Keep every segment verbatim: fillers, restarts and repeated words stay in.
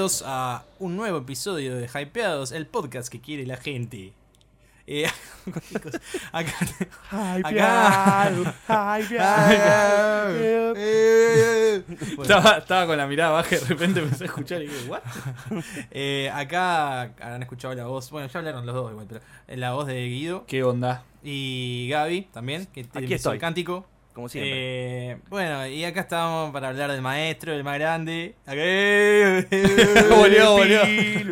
bienvenidos a un nuevo episodio de Hypeados, el podcast que quiere la gente. Eh, acá, acá, estaba, estaba con la mirada baja y de repente empecé a escuchar y dije, ¿what? Eh, acá habrán escuchado la voz, bueno, ya hablaron los dos igual, pero la voz de Guido. ¿Qué onda? Y Gaby también, que aquí estoy, el cántico. Como siempre. Eh, bueno, y acá estamos para hablar del maestro, el más grande. Acá, volvió, volvió.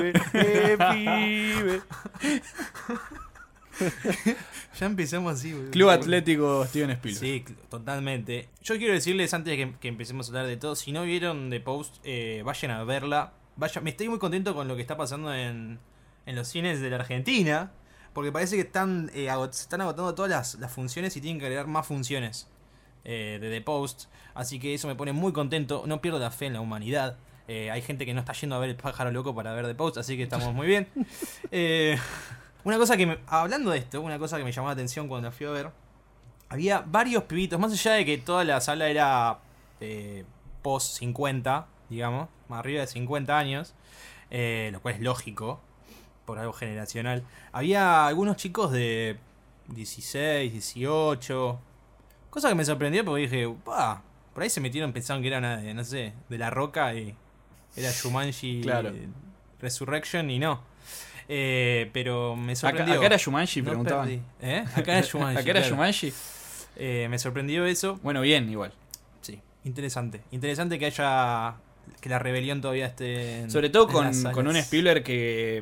Ya empezamos así, boludo. Club Atlético Steven Spielberg. Sí, totalmente. Yo quiero decirles antes de que, que empecemos a hablar de todo, si no vieron The Post, eh, vayan a verla. Vayan, me estoy muy contento con lo que está pasando en, en los cines de la Argentina, porque parece que están, eh, agot, se están agotando todas las, las funciones y tienen que agregar más funciones eh, de The Post. Así que eso me pone muy contento. No pierdo la fe en la humanidad. Eh, hay gente que no está yendo a ver El Pájaro Loco para ver The Post, así que estamos muy bien. Eh... Una cosa que, me, hablando de esto, una cosa que me llamó la atención cuando la fui a ver, había varios pibitos, más allá de que toda la sala era eh, post cincuenta, digamos, más arriba de cincuenta años, eh, lo cual es lógico, por algo generacional. Había algunos chicos de dieciséis, dieciocho, cosa que me sorprendió porque dije, ¡pah! Por ahí se metieron pensando que era una de, no sé, de La Roca y era Jumanji claro. Resurrection y no. Eh, pero me sorprendió. Acá, acá era Jumanji, no preguntaban. ¿Eh? Acá era Jumanji. ¿Acá era claro. Jumanji? Eh, me sorprendió eso. Bueno, bien, igual. Sí, interesante. Interesante que haya. Que la rebelión todavía esté. En, Sobre todo con, con un Spielberg que.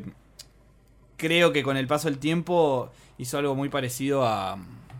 Creo que con el paso del tiempo hizo algo muy parecido a.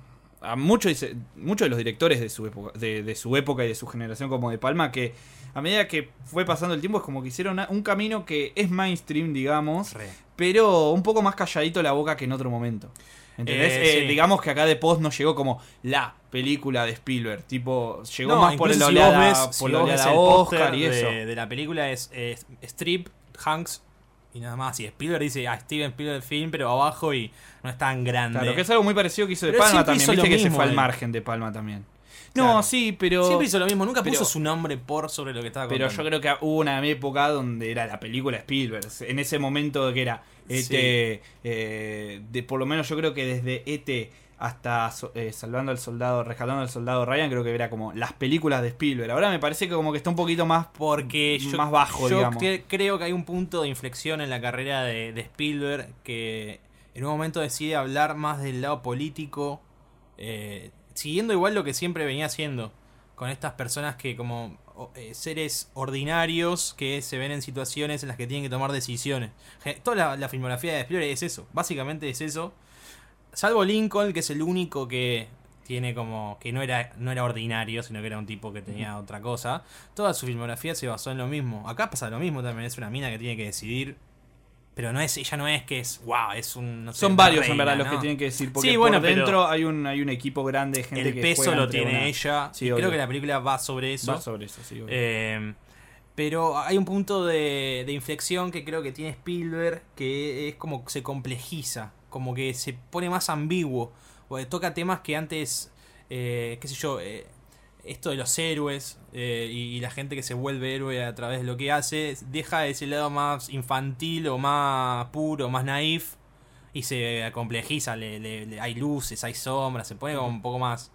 A muchos, muchos de los directores de su época, de, de su época y de su generación, como De Palma, que a medida que fue pasando el tiempo es como que hicieron un camino que es mainstream, digamos, Re. pero un poco más calladito la boca que en otro momento. ¿Entendés? Eh, eh, sí. Digamos que acá The Post no llegó como la película de Spielberg, tipo, llegó no, más por el si oleada, ves, por si la oleada el Oscar y de, eso. De la película es, es Strip, Hanks y nada más. Y Spielberg dice, ah, Steven Spielberg film, pero abajo y no es tan grande. Claro, que es algo muy parecido que hizo De pero Palma también. Viste que mismo, se fue eh. al margen De Palma también. Claro. No, sí, pero... Siempre hizo lo mismo, nunca pero, puso su nombre por sobre lo que estaba contando. Pero yo creo que hubo una época donde era la película Spielberg. En ese momento que era E T, sí. eh, de, por lo menos yo creo que desde E T hasta eh, Salvando al Soldado, Rescatando al Soldado Ryan, creo que era como las películas de Spielberg. Ahora me parece que como que está un poquito más, porque yo, más bajo, yo digamos. Que, creo que hay un punto de inflexión en la carrera de, de Spielberg que en un momento decide hablar más del lado político, eh, siguiendo igual lo que siempre venía haciendo, con estas personas que como eh, seres ordinarios que se ven en situaciones en las que tienen que tomar decisiones. Toda la, la filmografía de Spielberg es eso, básicamente es eso. Salvo Lincoln, que es el único que tiene como que no era no era ordinario, sino que era un tipo que tenía otra cosa. Toda su filmografía se basó en lo mismo. Acá pasa lo mismo también, es una mina que tiene que decidir. Pero no es, ella no es que es, wow, es un... No sé, son varios reina, en verdad ¿no? los que tienen que decir, porque sí, bueno, por dentro hay un hay un equipo grande de gente el que peso juega lo entre tiene una... ella, sí, y obvio. creo que la película va sobre eso. Va sobre eso, sí, obvio. Eh, pero hay un punto de, de inflexión que creo que tiene Spielberg, que es como se complejiza, como que se pone más ambiguo, porque toca temas que antes, eh, qué sé yo... Eh, esto de los héroes eh, y, y la gente que se vuelve héroe a través de lo que hace, deja ese lado más infantil o más puro, más naif y se complejiza, le, le, le, hay luces, hay sombras, se pone como un poco más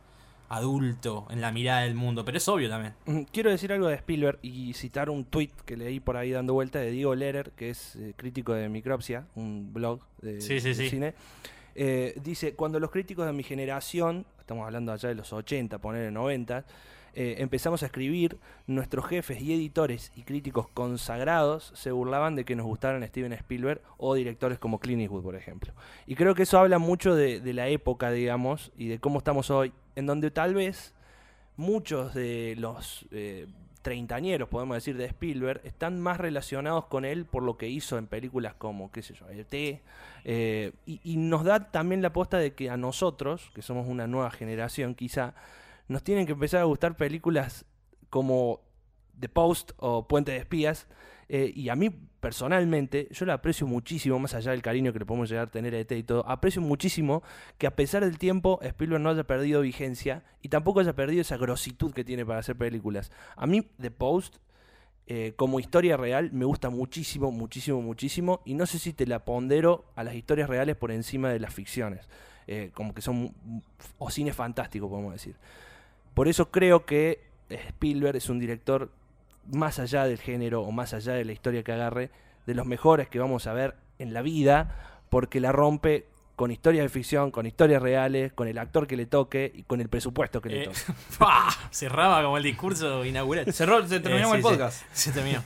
adulto en la mirada del mundo, pero es obvio también. Quiero decir algo de Spielberg y citar un tweet que leí por ahí dando vuelta de Diego Lehrer, que es eh, crítico de Micropsia, un blog de, sí, sí, de sí. cine. Eh, dice, cuando los críticos de mi generación, estamos hablando allá de los ochenta, poner noventa, eh, empezamos a escribir, nuestros jefes y editores y críticos consagrados se burlaban de que nos gustaran Steven Spielberg o directores como Clint Eastwood, por ejemplo. Y creo que eso habla mucho de, de la época, digamos, y de cómo estamos hoy, en donde tal vez muchos de los... Eh, treintañeros, podemos decir, de Spielberg, están más relacionados con él por lo que hizo en películas como, qué sé yo, E T, eh, y, y nos da también la posta de que a nosotros, que somos una nueva generación quizá, nos tienen que empezar a gustar películas como The Post o Puente de Espías, eh, y a mí personalmente, yo la aprecio muchísimo, más allá del cariño que le podemos llegar a tener a E T y todo, aprecio muchísimo que a pesar del tiempo Spielberg no haya perdido vigencia y tampoco haya perdido esa grositud que tiene para hacer películas. A mí The Post eh, como historia real me gusta muchísimo, muchísimo, muchísimo, y no sé si te la pondero a las historias reales por encima de las ficciones, eh, como que son, o cine fantástico podemos decir. Por eso creo que Spielberg es un director, más allá del género o más allá de la historia que agarre, de los mejores que vamos a ver en la vida, porque la rompe con historias de ficción, con historias reales, con el actor que le toque y con el presupuesto que Eh, le toque. ¡pah! Cerraba como el discurso inaugural. Cerró, se terminó Eh, el sí, podcast. sí, se terminó.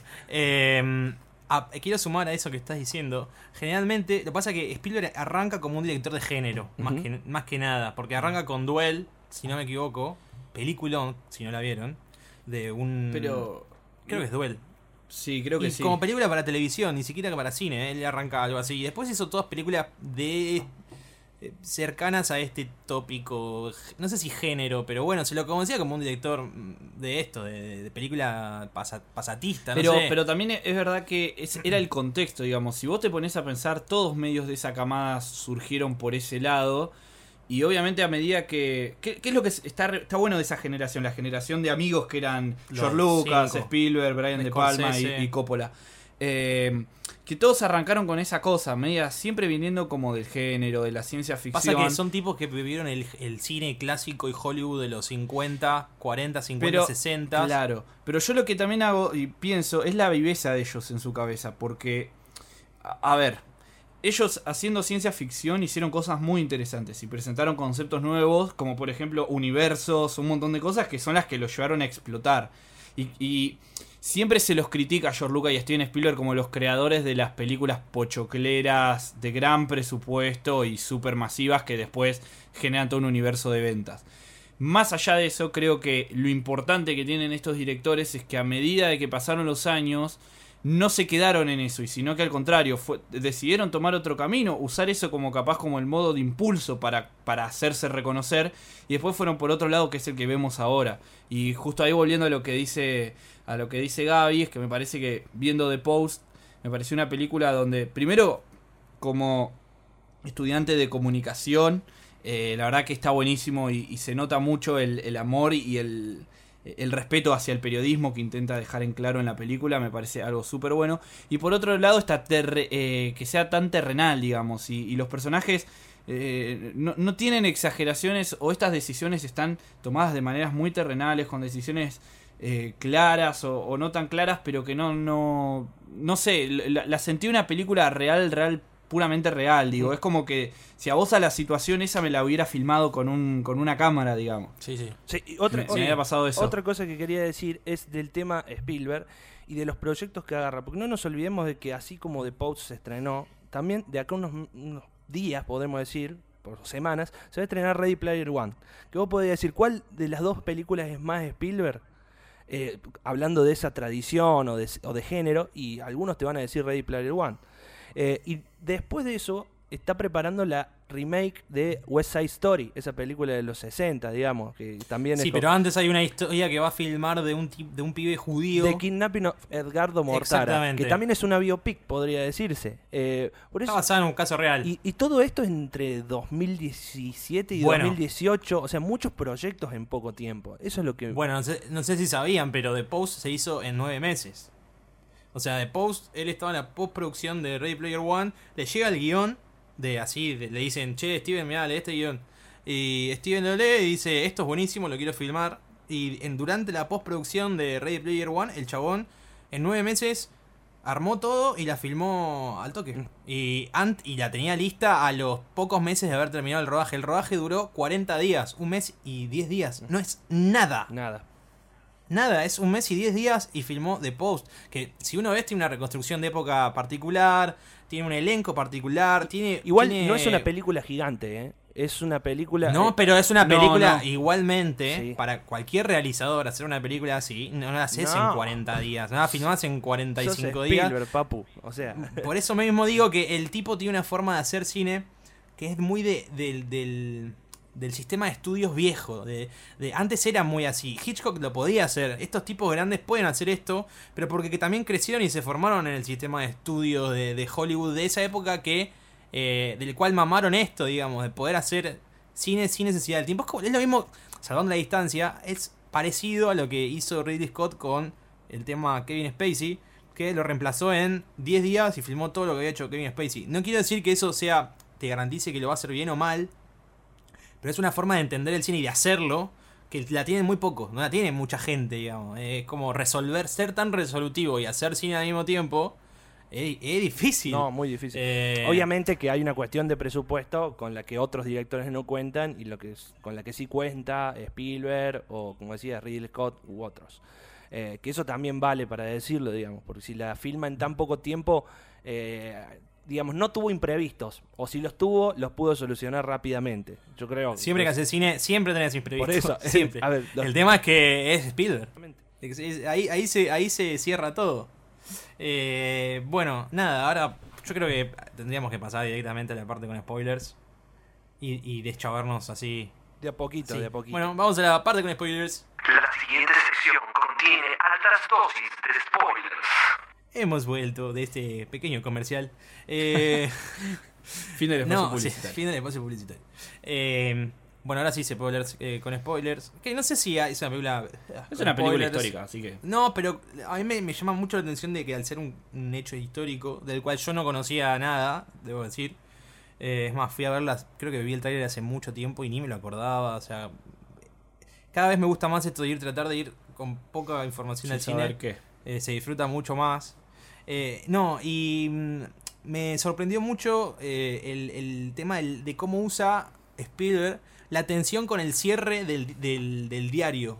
Eh, ah, quiero sumar a eso que estás diciendo. Generalmente, lo que pasa es que Spielberg arranca como un director de género, más, Ujú. que, más que nada. Porque arranca con Duel, si no me equivoco, peliculón, si no la vieron, de un... Pero. Creo que es Duel. Sí, creo que Y sí. como película para televisión, ni siquiera para cine, ¿eh? Él arranca algo así. Y después hizo todas películas de eh, cercanas a este tópico, no sé si género, pero bueno, se lo conocía como un director de esto, de, de película pasa- pasatista, no Pero, sé. pero también es verdad que es- era el contexto, digamos. Si vos te pones a pensar, todos medios de esa camada surgieron por ese lado. Y obviamente a medida que... ¿Qué, qué es lo que está, re- está bueno de esa generación? La generación de amigos que eran Los George Lucas, cinco. Spielberg, Brian De Palma y, Scorsese. y Coppola. Eh, que todos arrancaron con esa cosa, media siempre viniendo como del género, de la ciencia Pasa ficción. que son tipos que vivieron el, el cine clásico y Hollywood de los cincuenta, cuarenta, cincuenta, Pero, sesenta. Claro, pero yo lo que también hago y pienso es la viveza de ellos en su cabeza, porque, a, a ver, ellos haciendo ciencia ficción hicieron cosas muy interesantes y presentaron conceptos nuevos, como por ejemplo universos, un montón de cosas que son las que los llevaron a explotar. Y, y siempre se los critica a George Lucas y a Steven Spielberg como los creadores de las películas pochocleras de gran presupuesto y supermasivas que después generan todo un universo de ventas. Más allá de eso, creo que lo importante que tienen estos directores es que a medida de que pasaron los años, no se quedaron en eso, y sino que al contrario, fue, decidieron tomar otro camino, usar eso como capaz como el modo de impulso para, para hacerse reconocer, y después fueron por otro lado, que es el que vemos ahora. Y justo ahí volviendo a lo que dice, a lo que dice Gaby, es que me parece que viendo The Post, me pareció una película donde, primero, como estudiante de comunicación, eh, la verdad que está buenísimo y, y se nota mucho el, el amor y el, el respeto hacia el periodismo que intenta dejar en claro en la película, me parece algo súper bueno. Y por otro lado, está terre, eh, que sea tan terrenal, digamos, y, y los personajes eh, no, no tienen exageraciones, o estas decisiones están tomadas de maneras muy terrenales, con decisiones eh, claras o, o no tan claras, pero que no, no, no sé, la, la sentí una película real, real, puramente real, digo, es como que si a vos a la situación esa me la hubiera filmado con un con una cámara, digamos. Sí, sí. Sí, y otra, Me- me otra- había pasado eso. otra cosa que quería decir es del tema Spielberg y de los proyectos que agarra, porque no nos olvidemos de que así como The Post se estrenó, también de acá unos, unos días, podemos decir, por semanas, se va a estrenar Ready Player One. Que vos podés decir, ¿cuál de las dos películas es más Spielberg? Eh, hablando de esa tradición o de, o de género, y algunos te van a decir Ready Player One. Eh, y después de eso, está preparando la remake de West Side Story, esa película de los sesenta, digamos, que también Sí, es pero antes hay una historia que va a filmar de un, tip- de un pibe judío. de Kidnapping of Edgardo Mortara, Exactamente. que también es una biopic, podría decirse. Eh, por Está eso, basada en un caso real. y, y todo esto entre dos mil diecisiete y Bueno. dos mil dieciocho, o sea, muchos proyectos en poco tiempo. Eso es lo que... Bueno, no sé, no sé si sabían, pero The Post se hizo en nueve meses. O sea, The Post, él estaba en la postproducción de Ready Player One, le llega el guión de así, de- le dicen, che, Steven, mirá, lee este guión. Y Steven lo lee y dice, esto es buenísimo, lo quiero filmar. Y en, durante la postproducción de Ready Player One, el chabón, en nueve meses, armó todo y la filmó al toque. Mm. Y, ant, y la tenía lista a los pocos meses de haber terminado el rodaje. El rodaje duró cuarenta días, un mes y diez días. No es nada. Nada. Nada, es un mes y diez días y filmó The Post. Que si uno ve, tiene una reconstrucción de época particular, tiene un elenco particular, tiene. Igual tiene- no es una película gigante, ¿eh? Es una película... No, eh, pero es una no, película no. igualmente. Sí. Para cualquier realizador hacer una película así, no la haces No. en cuarenta días. No la filmás en cuarenta y sos cinco días. Spielberg, papu. O sea... Por eso mismo digo que el tipo tiene una forma de hacer cine que es muy de, del, del, del sistema de estudios viejo. De, de, antes era muy así. Hitchcock lo podía hacer. Estos tipos grandes pueden hacer esto, pero porque que también crecieron y se formaron en el sistema de estudios de, de Hollywood de esa época que eh, del cual mamaron esto, digamos, de poder hacer cine sin necesidad del tiempo. Es, como, es lo mismo, salvando la distancia, es parecido a lo que hizo Ridley Scott con el tema Kevin Spacey, que lo reemplazó en diez días y filmó todo lo que había hecho Kevin Spacey. No quiero decir que eso sea te garantice que lo va a hacer bien o mal, pero es una forma de entender el cine y de hacerlo que la tienen muy pocos, no la tiene mucha gente, digamos. Es como resolver, ser tan resolutivo y hacer cine al mismo tiempo es, es difícil. No, muy difícil. Eh, Obviamente que hay una cuestión de presupuesto con la que otros directores no cuentan y lo que es, con la que sí cuenta Spielberg o, como decía, Ridley Scott u otros. Eh, que eso también vale para decirlo, digamos, porque si la filma en tan poco tiempo, eh, digamos, no tuvo imprevistos, o si los tuvo, los pudo solucionar rápidamente. Yo creo. Siempre que pues, haces cine, siempre tenés imprevistos. Por eso, siempre. a ver, los- El tema es que es Spielberg. Es- es- Ahí, ahí, se, ahí se cierra todo. Eh, bueno, nada, ahora yo creo que tendríamos que pasar directamente a la parte con spoilers y, y deschavarnos así. de a poquito, Sí. de a poquito. Bueno, vamos a la parte con spoilers. La siguiente sección contiene altas dosis de spoilers. Hemos vuelto de este pequeño comercial. Eh, Fin del espacio no, sí, publicitario. fin del espacio publicitario. Eh, bueno, ahora sí, spoilers eh, con spoilers. Que no sé si es una película. Es con una película spoilers. histórica, así que... No, pero a mí me, me llama mucho la atención de que al ser un, un hecho histórico, del cual yo no conocía nada, debo decir. Eh, es más, fui a verla, creo que vi el trailer hace mucho tiempo y ni me lo acordaba. O sea, cada vez me gusta más esto de ir, tratar de ir con poca información al Sin cine. saber qué. Eh, se disfruta mucho más. Eh, no, y mm, me sorprendió mucho eh, el, el tema del- de cómo usa Spielberg la tensión con el cierre del, del, del diario.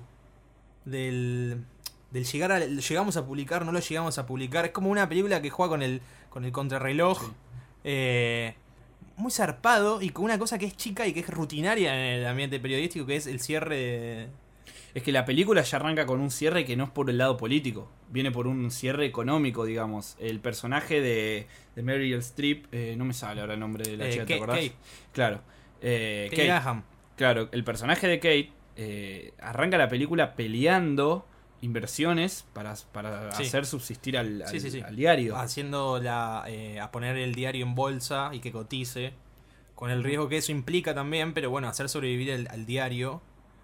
Del, del llegar a, llegamos a publicar, no lo llegamos a publicar. Es como una película que juega con el, con el contrarreloj. Sí. Eh, muy zarpado y con una cosa que es chica y que es rutinaria en el ambiente periodístico, que es el cierre de... Es que la película ya arranca con un cierre que no es por el lado político, viene por un cierre económico, digamos. El personaje de, de Meryl Streep, eh, no me sale ahora el nombre de la Eh, chica, ¿te Kate- acordás? Kate. Claro. Eh, Kate Kate. Graham. Claro, el personaje de Kate eh, arranca la película peleando inversiones para, para Sí. hacer subsistir al, al, Sí, sí, sí. al diario. Haciendo la, eh, a poner el diario en bolsa y que cotice, con el riesgo que eso implica también, pero bueno, hacer sobrevivir el- al diario.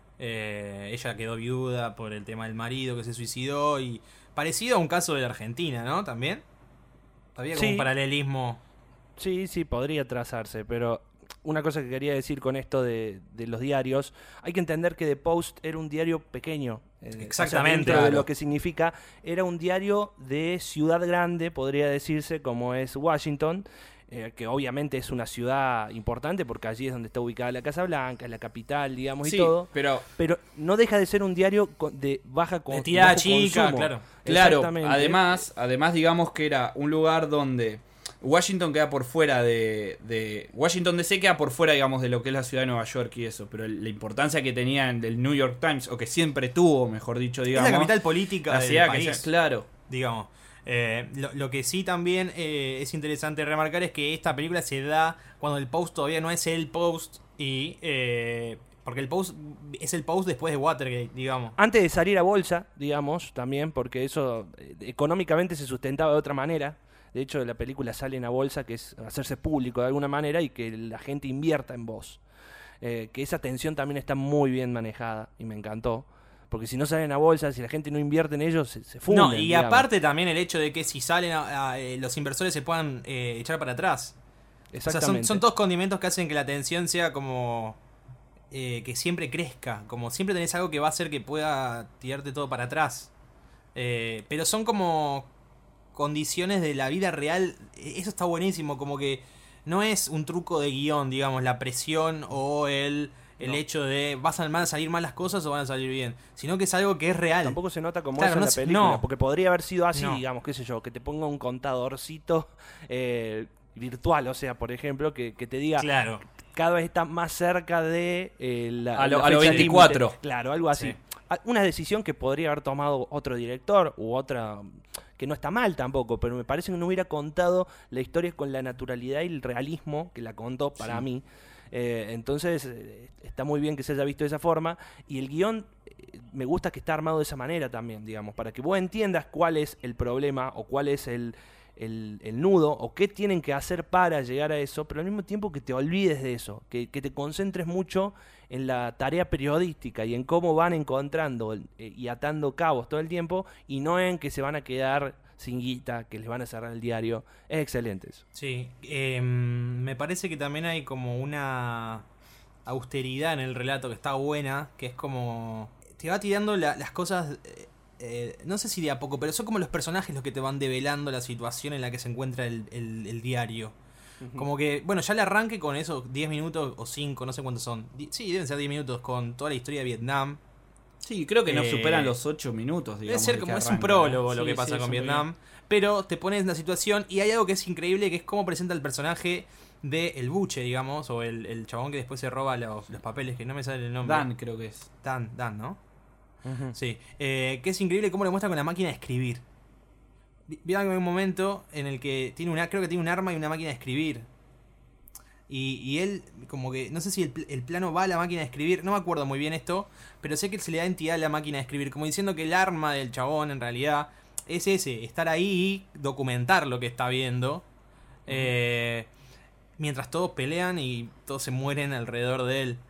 Eh, ella quedó viuda por el tema del marido que se suicidó y parecido a un caso de la Argentina, ¿no? También había como Sí. un paralelismo. Sí, sí, podría trazarse, pero una cosa que quería decir con esto de, de los diarios, hay que entender que The Post era un diario pequeño. eh, o sea, Exactamente. dentro de Claro. lo que significa, era un diario de ciudad grande, podría decirse, como es Washington, eh, que obviamente es una ciudad importante porque allí es donde está ubicada la Casa Blanca, es la capital, digamos, Sí, y todo. pero Pero no deja de ser un diario con- de baja con, De tirada bajo chica, consumo. claro. Claro, Exactamente. además, además digamos que era un lugar donde Washington queda por fuera de, de Washington D C queda por fuera, digamos, de lo que es la ciudad de Nueva York y eso, pero la importancia que tenía en el New York Times, o que siempre tuvo, mejor dicho, digamos, es la capital política del hacía que país, sea- claro. digamos. Eh, lo, lo que sí también eh, es interesante remarcar es que esta película se da cuando el Post todavía no es el Post y... eh, porque el Post es el Post después de Watergate, digamos. Antes de salir a bolsa, digamos, también, porque eso eh, económicamente se sustentaba de otra manera. De hecho, la película sale en a bolsa, que es hacerse público de alguna manera y que la gente invierta en vos. Eh, que esa tensión también está muy bien manejada y me encantó. Porque si no salen a bolsa, si la gente no invierte en ellos, se, se funden. No, y digamos. aparte también el hecho de que si salen a- a, eh, los inversores se puedan eh, echar para atrás. O sea, son, Exactamente. son todos condimentos que hacen que la tensión sea como... eh, que siempre crezca. Como siempre tenés algo que va a hacer que pueda tirarte todo para atrás. Eh, pero son como condiciones de la vida real. Eh, Eso está buenísimo. Como que no es un truco de guión, digamos, la presión o el... El No. hecho de ¿vas a, van a salir mal las cosas o van a salir bien? Sino que es algo que es real. Tampoco se nota como Claro, eso en no la se- película, no. porque podría haber sido así, No. digamos, qué sé yo, que te ponga un contadorcito eh, virtual, o sea, por ejemplo, que, que te diga Claro. cada vez está más cerca de eh, la, A lo- la a lo fecha veinticuatro. límite. Claro, algo así. Sí. A- Una decisión que podría haber tomado otro director u otra que no está mal tampoco, pero me parece que no hubiera contado la historia con la naturalidad y el realismo que la contó para Sí. mí. Eh, entonces eh, está muy bien que se haya visto de esa forma y el guión eh, me gusta que está armado de esa manera también, digamos, para que vos entiendas cuál es el problema o cuál es el, el, el nudo o qué tienen que hacer para llegar a eso, pero al mismo tiempo que te olvides de eso, que, que te concentres mucho en la tarea periodística y en cómo van encontrando eh, y atando cabos todo el tiempo y no en que se van a quedar sin guita, que les van a cerrar el diario. Es excelente eso. Sí, eh, me parece que también hay como una austeridad en el relato que está buena, que es como... Te va tirando la, las cosas... Eh, Eh, no sé si de a poco, pero son como los personajes los que te van develando la situación en la que se encuentra el, el, el diario. Uh-huh. Como que, bueno, ya le arranque con esos diez minutos o cinco, no sé cuántos son. Di- sí, deben ser diez minutos con toda la historia de Vietnam. Sí, creo que no Eh, superan los ocho minutos, digamos. Debe ser de como que es un arranca. prólogo lo Sí, que pasa sí, con es un Vietnam. prólogo. Pero te pones en la situación y hay algo que es increíble, que es cómo presenta el personaje de El Buche, digamos, o el, el chabón que después se roba los, los papeles, que no me sale el nombre. Dan, creo que es. Dan, Dan, ¿no? Uh-huh. Sí, eh, que es increíble cómo le muestra con la máquina de escribir. Vi- Vieron que hay un momento en el que tiene una, creo que tiene un arma y una máquina de escribir. Y, y él, como que, no sé si el, pl- el plano va a la máquina de escribir, no me acuerdo muy bien esto, pero sé que se le da entidad a la máquina de escribir, como diciendo que el arma del chabón en realidad es ese, estar ahí y documentar lo que está viendo. Eh, mientras todos pelean y todos se mueren alrededor de él.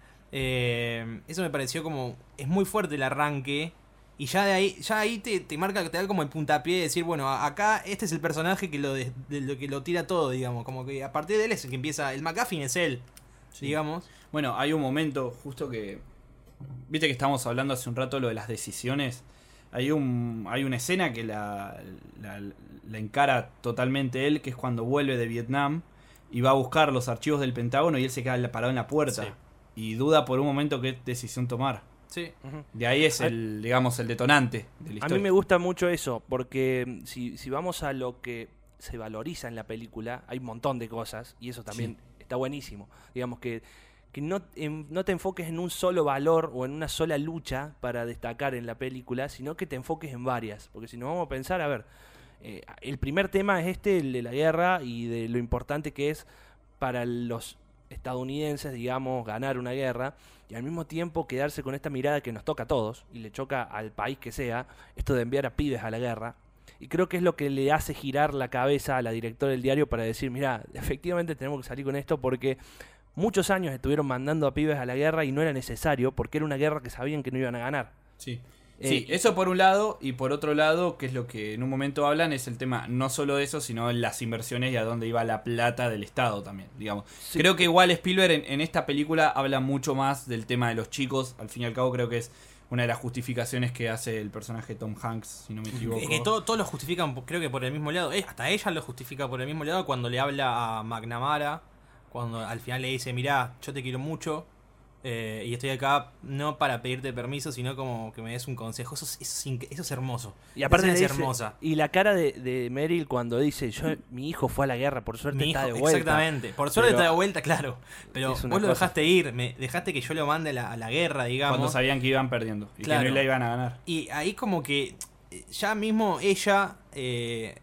Eh, eso me pareció como... Es muy fuerte el arranque. Y ya de ahí, ya ahí te, te marca, te da como el puntapié de decir, bueno, a- acá este es el personaje que lo, de, de lo que lo tira todo, digamos. Como que a partir de él es el que empieza... El McGuffin es él, Sí. digamos. Bueno, hay un momento justo que... Viste que estábamos hablando hace un rato lo de las decisiones. Hay un hay una escena que la, la, la encara totalmente él, que es cuando vuelve de Vietnam y va a buscar los archivos del Pentágono y él se queda parado en la puerta. Sí. Y duda por un momento qué decisión tomar. Sí. Uh-huh. De ahí es el, digamos, el detonante de la A historia. mí me gusta mucho eso, porque si, si vamos a lo que se valoriza en la película, hay un montón de cosas, y eso también Sí. está buenísimo. Digamos que, que no, en- no te enfoques en un solo valor o en una sola lucha para destacar en la película, sino que te enfoques en varias. Porque si nos vamos a pensar, a ver, eh, el primer tema es este, el de la guerra y de lo importante que es para los estadounidenses, digamos, ganar una guerra y al mismo tiempo quedarse con esta mirada que nos toca a todos y le choca al país que sea, esto de enviar a pibes a la guerra. Y creo que es lo que le hace girar la cabeza a la directora del diario para decir, mira, efectivamente tenemos que salir con esto porque muchos años estuvieron mandando a pibes a la guerra y no era necesario porque era una guerra que sabían que no iban a ganar. Sí. Eh, Sí, eso por un lado, y por otro lado, que es lo que en un momento hablan, es el tema no solo de eso, sino en las inversiones y a dónde iba la plata del Estado también, digamos. Sí. Creo que igual Spielberg en, en esta película habla mucho más del tema de los chicos, al fin y al cabo creo que es una de las justificaciones que hace el personaje Tom Hanks, si no me equivoco. Es que todo- todos lo justifican, creo que por el mismo lado. Eh, hasta ella lo justifica por el mismo lado cuando le habla a McNamara. Cuando al final le dice, mirá, yo te quiero mucho. eh, y estoy acá no para pedirte permiso, sino como que me des un consejo. Eso es, eso es, inque- eso es hermoso. Y aparte Esa le es dice- hermosa. y la cara de, de Meryl cuando dice, yo mi hijo fue a la guerra, por suerte Mi está hijo- de vuelta. Exactamente. Por suerte Pero está de vuelta, claro. Pero es vos una lo cosa. dejaste ir. Me dejaste que yo lo mande a la, a la guerra, digamos. Cuando sabían que iban perdiendo y Claro. que no la iban a ganar. Y ahí como que eh, ya mismo ella, eh,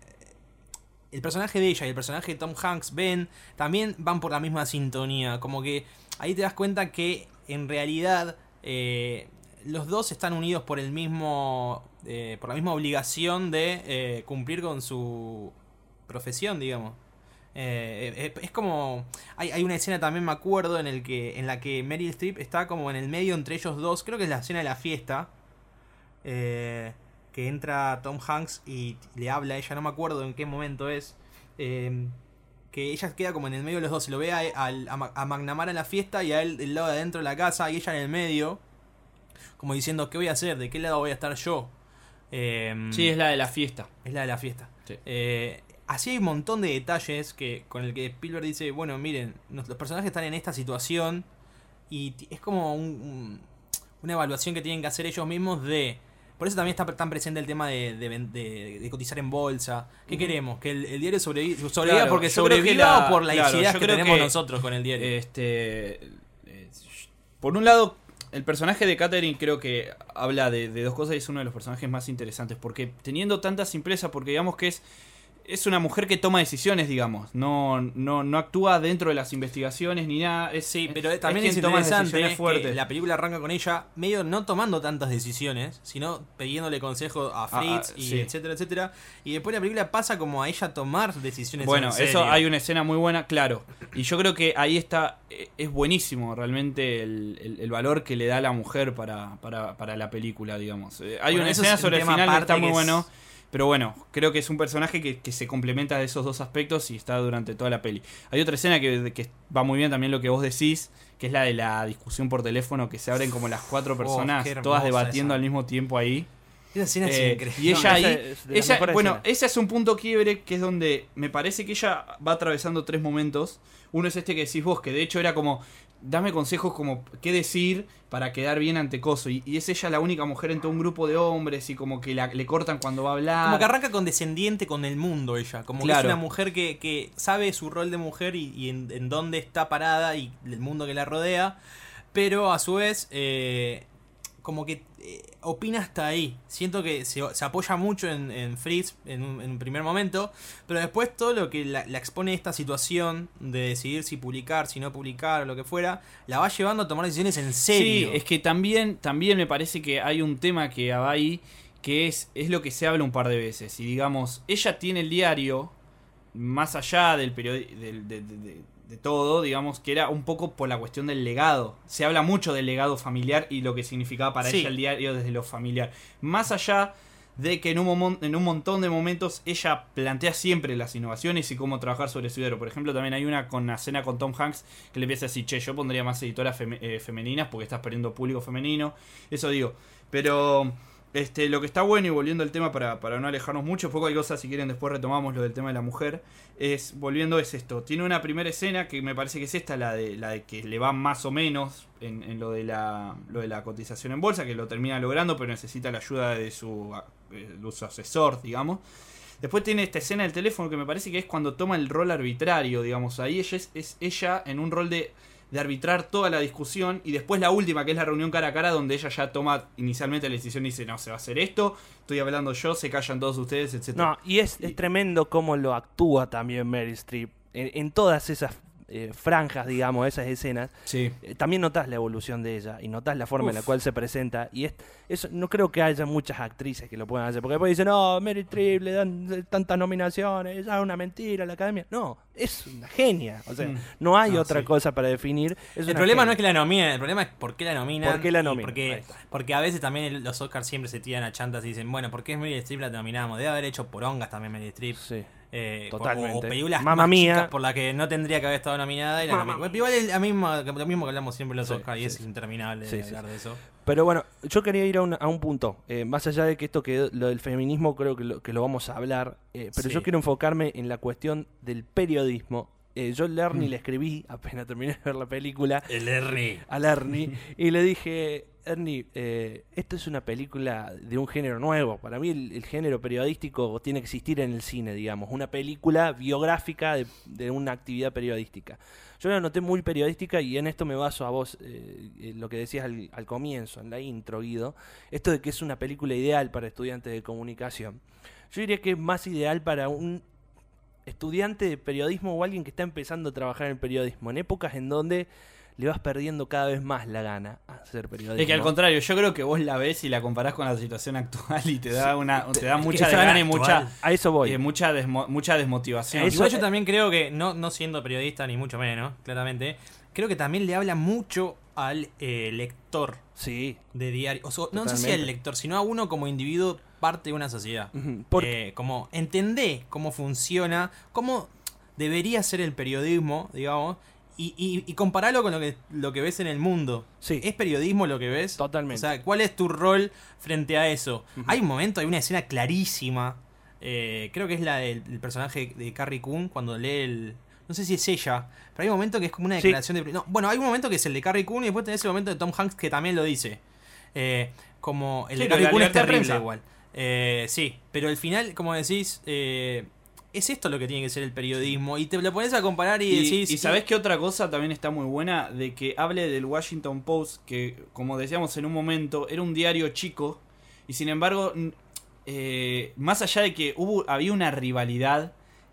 el personaje de ella y el personaje de Tom Hanks, Ben, también van por la misma sintonía. Como que ahí te das cuenta que en realidad eh, los dos están unidos por el mismo, eh, por la misma obligación de eh, cumplir con su profesión, digamos. Eh, eh, es como hay, hay una escena también me acuerdo en el que en la que Meryl Streep está como en el medio entre ellos dos, creo que es la escena de la fiesta, eh, que entra Tom Hanks y le habla a ella, no me acuerdo en qué momento es, eh, que ella queda como en el medio de los dos, se lo ve a, a, a McNamara en la fiesta y a él del lado de adentro de la casa y ella en el medio, como diciendo, ¿qué voy a hacer? ¿De qué lado voy a estar yo? Eh, Sí, es la de la fiesta. es la de la fiesta. Sí. Eh, así hay un montón de detalles que con el que Spielberg dice, bueno, miren, nos- los personajes están en esta situación y t- es como un- un- una evaluación que tienen que hacer ellos mismos de... Por eso también está tan presente el tema de, de, ven- de- de cotizar en bolsa. ¿Qué queremos? ¿Que el, el diario sobrevi- sobreviva Claro, porque yo creo que sobreviva la- o por la claro, ansiedad yo que creo tenemos que, nosotros con el diario? Este, eh, por un lado, el personaje de Catherine creo que habla de, de dos cosas y es uno de los personajes más interesantes. Porque teniendo tanta simpleza, porque digamos que es es una mujer que toma decisiones, digamos. No, no, no actúa dentro de las investigaciones ni nada. Es, Sí, pero es también quien es toma interesante decisiones que fuertes. la película arranca con ella medio no tomando tantas decisiones, sino pidiéndole consejo a Fritz ah, y sí. etcétera, etcétera. Y después la película pasa como a ella tomar decisiones. Bueno, en serio. eso hay una escena muy buena, claro. Y yo creo que ahí está, eh, es buenísimo realmente el, el, el valor que le da la mujer para, para, para la película, digamos. Eh, hay Bueno, una eso escena es un sobre el tema final que aparte está muy que es- bueno. Pero bueno, creo que es un personaje que, que se complementa de esos dos aspectos y está durante toda la peli. Hay otra escena que, que va muy bien también lo que vos decís, que es la de la discusión por teléfono, que se abren como las cuatro personas, qué hermosa todas debatiendo esa. al mismo tiempo ahí. Esa escena es Eh, increíble. y ella No, ahí, esa es de las ella, mejores bueno, escenas. ese es un punto quiebre que es donde me parece que ella va atravesando tres momentos. Uno es este que decís vos, que de hecho era como, dame consejos como qué decir para quedar bien ante Coso. Y, y es ella la única mujer en todo un grupo de hombres y como que la, le cortan cuando va a hablar. Como que arranca condescendiente con el mundo ella. Como Claro. que es una mujer que, que sabe su rol de mujer y, y en, en dónde está parada y el mundo que la rodea. Pero a su vez, eh, como que eh, opina hasta ahí. Siento que se, se apoya mucho en, en Fritz en un, en un primer momento. Pero después todo lo que la, la expone esta situación de decidir si publicar, si no publicar o lo que fuera, la va llevando a tomar decisiones en serio. Sí, es que también, también me parece que hay un tema que va ahí, que es, es lo que se habla un par de veces. Y digamos, ella tiene el diario, más allá del periodi- del, de, de- de- de todo, digamos, que era un poco por la cuestión del legado. Se habla mucho del legado familiar y lo que significaba para Sí. ella el diario desde lo familiar. Más allá de que en un, momon- en un montón de momentos ella plantea siempre las innovaciones y cómo trabajar sobre su diario. Por ejemplo, también hay una con la cena con Tom Hanks que le empieza a decir, che, yo pondría más editoras feme- eh, femeninas porque estás perdiendo público femenino. Eso digo. Pero este, lo que está bueno, y volviendo al tema para, para no alejarnos mucho, fue cualquier cosa, si quieren después retomamos lo del tema de la mujer, es, volviendo es esto, tiene una primera escena que me parece que es esta, la de, la de que le va más o menos en, en lo, de la, lo de la cotización en bolsa, que lo termina logrando, pero necesita la ayuda de su, eh, de su asesor, digamos. Después tiene esta escena del teléfono que me parece que es cuando toma el rol arbitrario, digamos, ahí ella es, es ella en un rol de... de arbitrar toda la discusión, y después la última, que es la reunión cara a cara, donde ella ya toma inicialmente la decisión y dice, no, se va a hacer esto, estoy hablando yo, se callan todos ustedes, etcétera. No, y es, es tremendo cómo lo actúa también Meryl Streep. En, en todas esas eh, franjas, digamos, esas escenas, Sí. eh, también notas la evolución de ella y notas la forma en la Uf. cual se presenta. Y es, eso, no creo que haya muchas actrices que lo puedan hacer. Porque después dicen, no, Meryl Streep le dan eh, tantas nominaciones, es una mentira la academia. No, es una genia. O sea, Mm. no hay No, otra sí. cosa para definir. Es El una problema no genia. es que la nominen, el problema es por qué la nominan. ¿Por qué la y nominan? Porque, Ahí está. porque a veces también el- los Oscars siempre se tiran a chantas y dicen, bueno, ¿por qué es Meryl Streep la nominamos? Debe haber hecho porongas también Meryl Streep. Sí. Eh, Totalmente. O, o películas Mamma más Mía. chicas por la que no tendría que haber estado nominada. Y la Mamma nomi- Bueno, igual es la misma, lo mismo que hablamos siempre en los Sí, Oscars y sí, es sí. interminable Sí, de sí, hablar de eso. Pero bueno, yo quería ir a un, a un punto. Eh, más allá de que esto que lo del feminismo creo que lo, que lo vamos a hablar. eh, pero Sí. yo quiero enfocarme en la cuestión del periodismo. Eh, yo a Lerny Mm. le escribí, apenas terminé de ver la película, El Ernie. a Lerny, y le dije, Ernie, eh, esto es una película de un género nuevo. Para mí el, el género periodístico tiene que existir en el cine, digamos. Una película biográfica de, de una actividad periodística. Yo la noté muy periodística y en esto me baso a vos, eh, eh, lo que decías al, al comienzo, en la intro, Guido. Esto de que es una película ideal para estudiantes de comunicación. Yo diría que es más ideal para un estudiante de periodismo o alguien que está empezando a trabajar en el periodismo, en épocas en donde le vas perdiendo cada vez más la gana a hacer periodismo. Es que al contrario, yo creo que vos la ves y la comparás con la situación actual y te da una te da es que mucha esa desgana y actual. mucha A eso voy. eh, mucha desmo- mucha desmotivación. Eso- Igual yo también creo que, no, no siendo periodista ni mucho menos, claramente, creo que también le habla mucho al eh, lector Sí. de diario. O sea, no sé si Totalmente. al lector, sino a uno como individuo parte de una sociedad. Ujú, porque- Eh, como entendé cómo funciona, cómo debería ser el periodismo, digamos, y, y, y compararlo con lo que, lo que ves en el mundo. Sí. ¿Es periodismo lo que ves? Totalmente. O sea, ¿cuál es tu rol frente a eso? Ujú. Hay un momento, hay una escena clarísima, eh, creo que es la del, del personaje de Carrie Coon, cuando lee el... No sé si es ella, pero hay un momento que es como una Sí. declaración de... No, bueno, hay un momento que es el de Carrie Coon y después tenés el momento de Tom Hanks que también lo dice. Eh, como el Sí, de lo de Carrie la Coon es libertad de terrible prensa. igual. Eh, sí, pero al final, como decís, eh, es esto lo que tiene que ser el periodismo. Y te lo pones a comparar y, Y, decís... y sabés que otra cosa también está muy buena, de que hable del Washington Post, que como decíamos en un momento, era un diario chico, y sin embargo, n- eh, más allá de que hubo había una rivalidad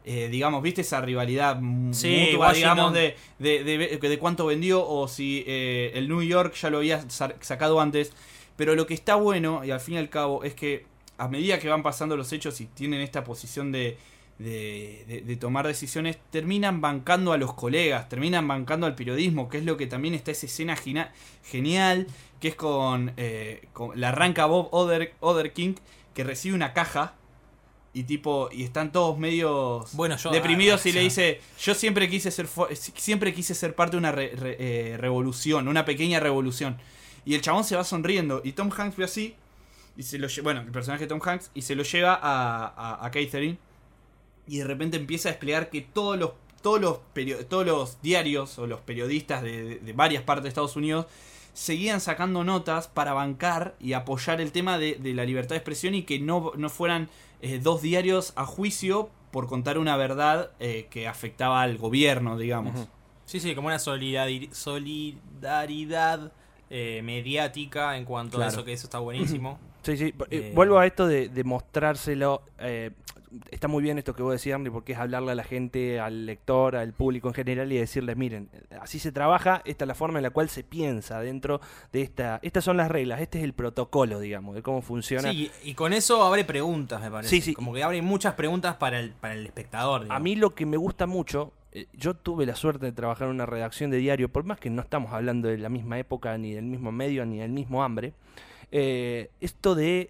eh, digamos, ¿viste esa rivalidad Sí, mutua, Washington. digamos, de, de, de, de cuánto vendió o si eh, el New York ya lo había sacado antes? Pero lo que está bueno, y al fin y al cabo, es que a medida que van pasando los hechos y tienen esta posición de, de, de, de tomar decisiones, terminan bancando a los colegas, terminan bancando al periodismo, que es lo que también está esa escena gena, genial, que es con, eh, con la arranca Bob Oder, Odenkirk, que recibe una caja y tipo y están todos medios Bueno, yo- deprimidos ah, y le sí. dice, yo siempre quise ser fu- siempre quise ser parte de una re- re- eh, revolución, una pequeña revolución. Y el chabón se va sonriendo y Tom Hanks ve así y se lo lle- bueno, el personaje de Tom Hanks y se lo lleva a, a, a Catherine y de repente empieza a desplegar que todos los todos los perio- todos los diarios o los periodistas de, de- de varias partes de Estados Unidos seguían sacando notas para bancar y apoyar el tema de, de la libertad de expresión y que no, no fueran eh, dos diarios a juicio por contar una verdad eh, que afectaba al gobierno, digamos. Ujú. Sí, sí, como una solidari- solidaridad eh, mediática en cuanto a Claro. eso, que eso está buenísimo. Sí, sí. eh, Eh, Vuelvo a esto de, de mostrárselo. eh, está muy bien esto que vos decías, Andy, porque es hablarle a la gente, al lector, al público en general y decirles, miren, así se trabaja, esta es la forma en la cual se piensa dentro de esta... Estas son las reglas, este es el protocolo, digamos, de cómo funciona. Sí, y con eso abre preguntas, me parece. Sí, sí. Como que abre muchas preguntas para el, para el espectador. A digamos. mí lo que me gusta mucho, eh, yo tuve la suerte de trabajar en una redacción de diario, por más que no estamos hablando de la misma época, ni del mismo medio, ni del mismo hambre, eh, esto de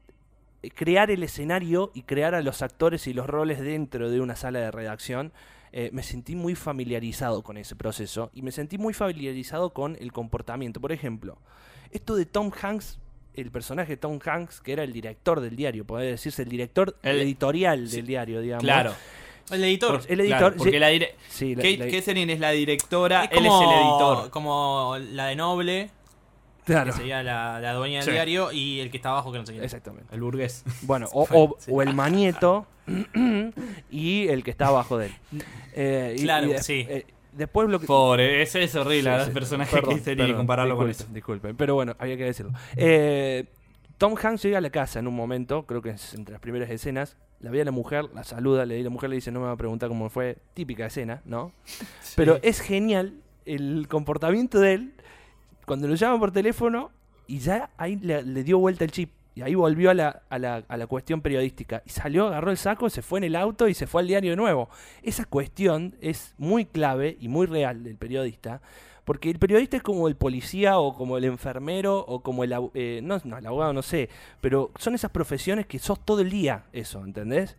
crear el escenario y crear a los actores y los roles dentro de una sala de redacción, eh, me sentí muy familiarizado con ese proceso y me sentí muy familiarizado con el comportamiento. Por ejemplo, esto de Tom Hanks, el personaje de Tom Hanks, que era el director del diario, podría decirse el director El- editorial sí, del diario, digamos. Claro, El editor. El editor, claro, porque sí, la dire- sí, la- Kate la- Catherine es la directora, Es él es como, el editor. como la de Noble, claro, que sería la, la dueña del Sí. diario, y el que está abajo que no sé quién. exactamente. El burgués. Bueno, o, o- Sí. o el manieto y el que está abajo de él. Eh, y- Claro, y de- sí. eh, después lo que... Pobre, ese es horrible, Sí, el sí. personaje Perdón, que Catherine y perdón, compararlo con disculpen, eso. disculpen, pero bueno, había que decirlo. Eh, Tom Hanks llega a la casa en un momento, creo que es entre las primeras escenas, la ve a la mujer, la saluda, le, la mujer le dice, no me va a preguntar cómo fue, típica escena, ¿no? Pero es genial el comportamiento de él cuando lo llaman por teléfono y ya ahí le, le dio vuelta el chip. Y ahí volvió a la, a, la, a la cuestión periodística. Y salió, agarró el saco, se fue en el auto y se fue al diario de nuevo. Esa cuestión es muy clave y muy real del periodista. Porque el periodista es como el policía o como el enfermero o como el... abu- Eh, no, no, el abogado no sé. Pero son esas profesiones que sos todo el día eso, ¿entendés?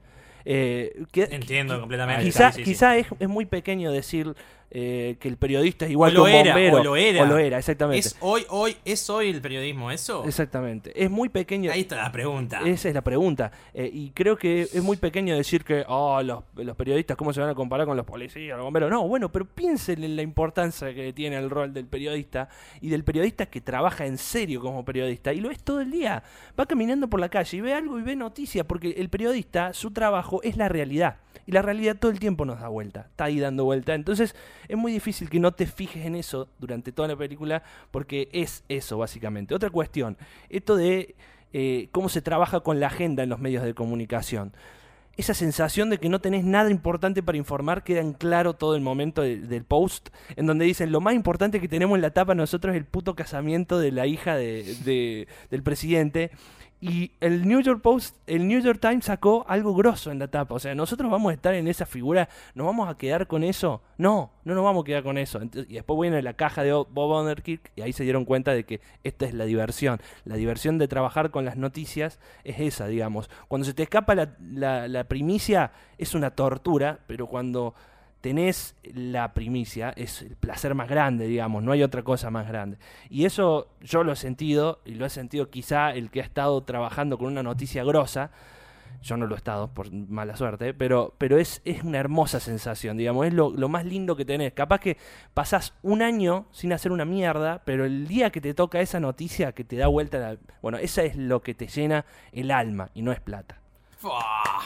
Eh, que- Entiendo qui- completamente. Quizá, sí, sí, sí. quizá Es, es muy pequeño decir eh, que el periodista es igual O lo que un era, bombero. o lo era. O lo era, exactamente. ¿Es hoy, hoy, ¿Es hoy el periodismo eso? Exactamente. Es muy pequeño. Ahí está la pregunta. Esa es la pregunta. Eh, y creo que es muy pequeño decir que oh, los, los periodistas, ¿cómo se van a comparar con los policías, los bomberos? No, bueno, pero piensen en la importancia que tiene el rol del periodista y del periodista que trabaja en serio como periodista. Y lo es todo el día. Va caminando por la calle y ve algo y ve noticias, porque el periodista, su trabajo es la realidad. Y la realidad todo el tiempo nos da vuelta. Está ahí dando vuelta. Entonces es muy difícil que no te fijes en eso durante toda la película, porque es eso, básicamente. Otra cuestión, esto de eh, cómo se trabaja con la agenda en los medios de comunicación. Esa sensación de que no tenés nada importante para informar queda en claro todo el momento de- del post, en donde dicen, lo más importante que tenemos en la tapa nosotros es el puto casamiento de la hija de, de- del presidente. Y el New York Post, el New York Times sacó algo grosso en la tapa. O sea, nosotros vamos a estar en esa figura, ¿nos vamos a quedar con eso? No, no nos vamos a quedar con eso. Entonces, y después viene la caja de Bob Odenkirk y ahí se dieron cuenta de que esta es la diversión. La diversión de trabajar con las noticias es esa, digamos. Cuando se te escapa la, la, la primicia es una tortura, pero cuando tenés la primicia es el placer más grande, digamos, no hay otra cosa más grande. Y eso yo lo he sentido, y lo he sentido quizá el que ha estado trabajando con una noticia grosa. Yo no lo he estado, por mala suerte, pero, pero es, es una hermosa sensación, digamos, es lo, lo más lindo que tenés. Capaz que pasás un año sin hacer una mierda, pero el día que te toca esa noticia que te da vuelta, la, bueno, esa es lo que te llena el alma y no es plata. Fua.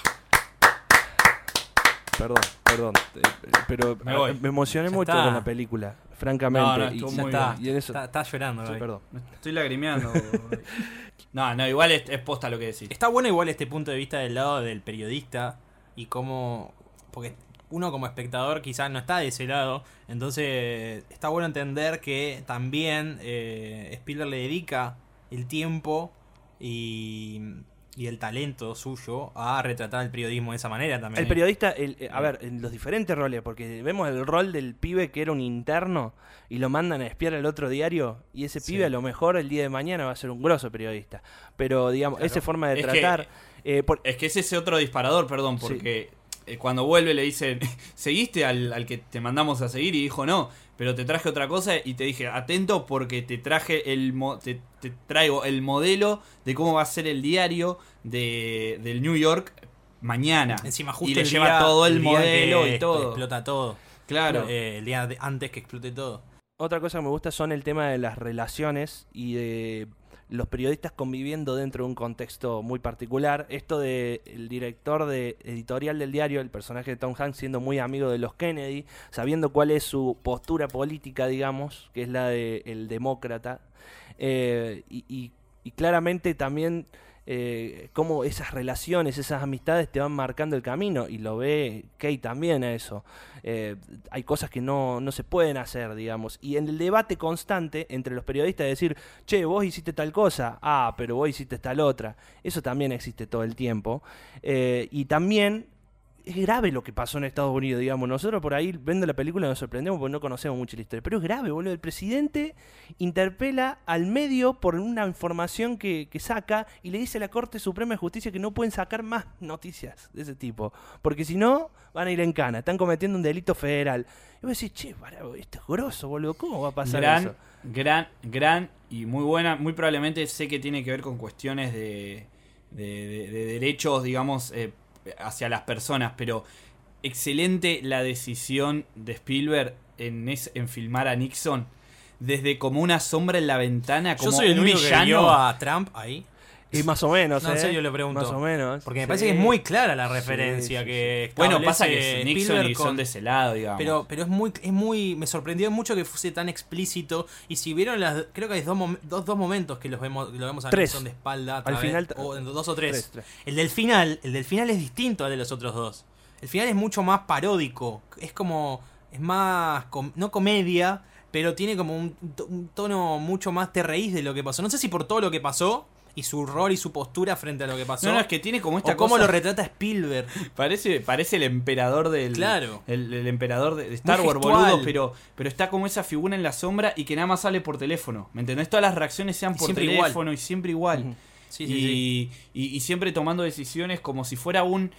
Perdón, perdón, eh, pero Me me, voy. me emocioné Ya mucho está. con la película, francamente. No, no, y, estuvo y- Ya muy está, y en eso, está, está llorando. sí, Gaby. perdón. Estoy lagrimeando. no, no, igual es, es posta lo que decís. Está bueno igual este punto de vista del lado del periodista y cómo... porque uno como espectador quizás no está de ese lado, entonces está bueno entender que también eh, Spielberg le dedica el tiempo y, y el talento suyo a retratar el periodismo de esa manera también. El periodista, el, eh, a ver, en los diferentes roles, porque vemos el rol del pibe que era un interno y lo mandan a espiar al otro diario, y ese Sí. pibe a lo mejor el día de mañana va a ser un grosso periodista. Pero, digamos, Claro. esa forma de Es tratar... eh, por- Es que ese es otro disparador, perdón, porque eh, cuando vuelve le dicen, ¿seguiste al, al que te mandamos a seguir? Y dijo, no, pero te traje otra cosa y te dije, atento porque te traje el mo- te, te traigo el modelo de cómo va a ser el diario de, del New York mañana. Encima justo y le el lleva día- todo el, el día modelo que y todo. explota todo. Claro. Eh, el día de- antes que explote todo. Otra cosa que me gusta son el tema de las relaciones y de los periodistas conviviendo dentro de un contexto muy particular. Esto de el director de editorial del diario, el personaje de Tom Hanks, siendo muy amigo de los Kennedy, sabiendo cuál es su postura política, digamos, que es la del demócrata, eh, y, y- y claramente también eh, cómo esas relaciones, esas amistades te van marcando el camino, y lo ve Kay también a eso. Eh, hay cosas que no, no se pueden hacer, digamos, y en el debate constante entre los periodistas de decir, che, vos hiciste tal cosa, ah, pero vos hiciste tal otra, eso también existe todo el tiempo. Eh, y también es grave lo que pasó en Estados Unidos, digamos. Nosotros por ahí viendo la película nos sorprendemos porque no conocemos mucho la historia, pero es grave, boludo. El presidente interpela al medio por una información que, que saca y le dice a la Corte Suprema de Justicia que no pueden sacar más noticias de ese tipo, porque si no van a ir en cana, están cometiendo un delito federal. Y vos decís, che, pará, esto es grosso, boludo, ¿cómo va a pasar gran, eso? gran, gran y muy buena. Muy probablemente sé que tiene que ver con cuestiones de, de, de- de derechos, digamos, eh, hacia las personas, pero excelente la decisión de Spielberg en, es, en filmar a Nixon desde como una sombra en la ventana, como Yo soy el un único que villano. vio a Trump ahí. Y más o menos, No, en ¿eh? serio lo pregunto. Más o menos. Porque me Sí. parece que es muy clara la referencia sí, sí, que Bueno, pasa que establece es Nixon Spielberg y con- son de ese lado, digamos. Pero, pero es muy, es muy, me sorprendió mucho que fuese tan explícito. Y si vieron las, creo que hay dos, mom- dos, dos momentos que los vemos, lo vemos a Tres. Nixon de espalda, a Al través- final- o en dos o tres. Tres, tres. El del final, el del final es distinto al de los otros dos. El final es mucho más paródico, es como, es más, com- no comedia, pero tiene como un, to- un tono mucho más te reís de lo que pasó. No sé si por todo lo que pasó y su rol y su postura frente a lo que pasó. no, no, es que tiene como esta o cómo cosa- lo retrata Spielberg. Parece, parece el emperador del. Claro. El, el emperador de, de Star Muy Wars, gestual. boludo, pero, pero está como esa figura en la sombra y que nada más sale por teléfono. ¿Me entendés? Todas las reacciones sean Y por siempre teléfono y siempre igual. Ujú. Sí, sí, y, sí. Y, y siempre tomando decisiones como si fuera un.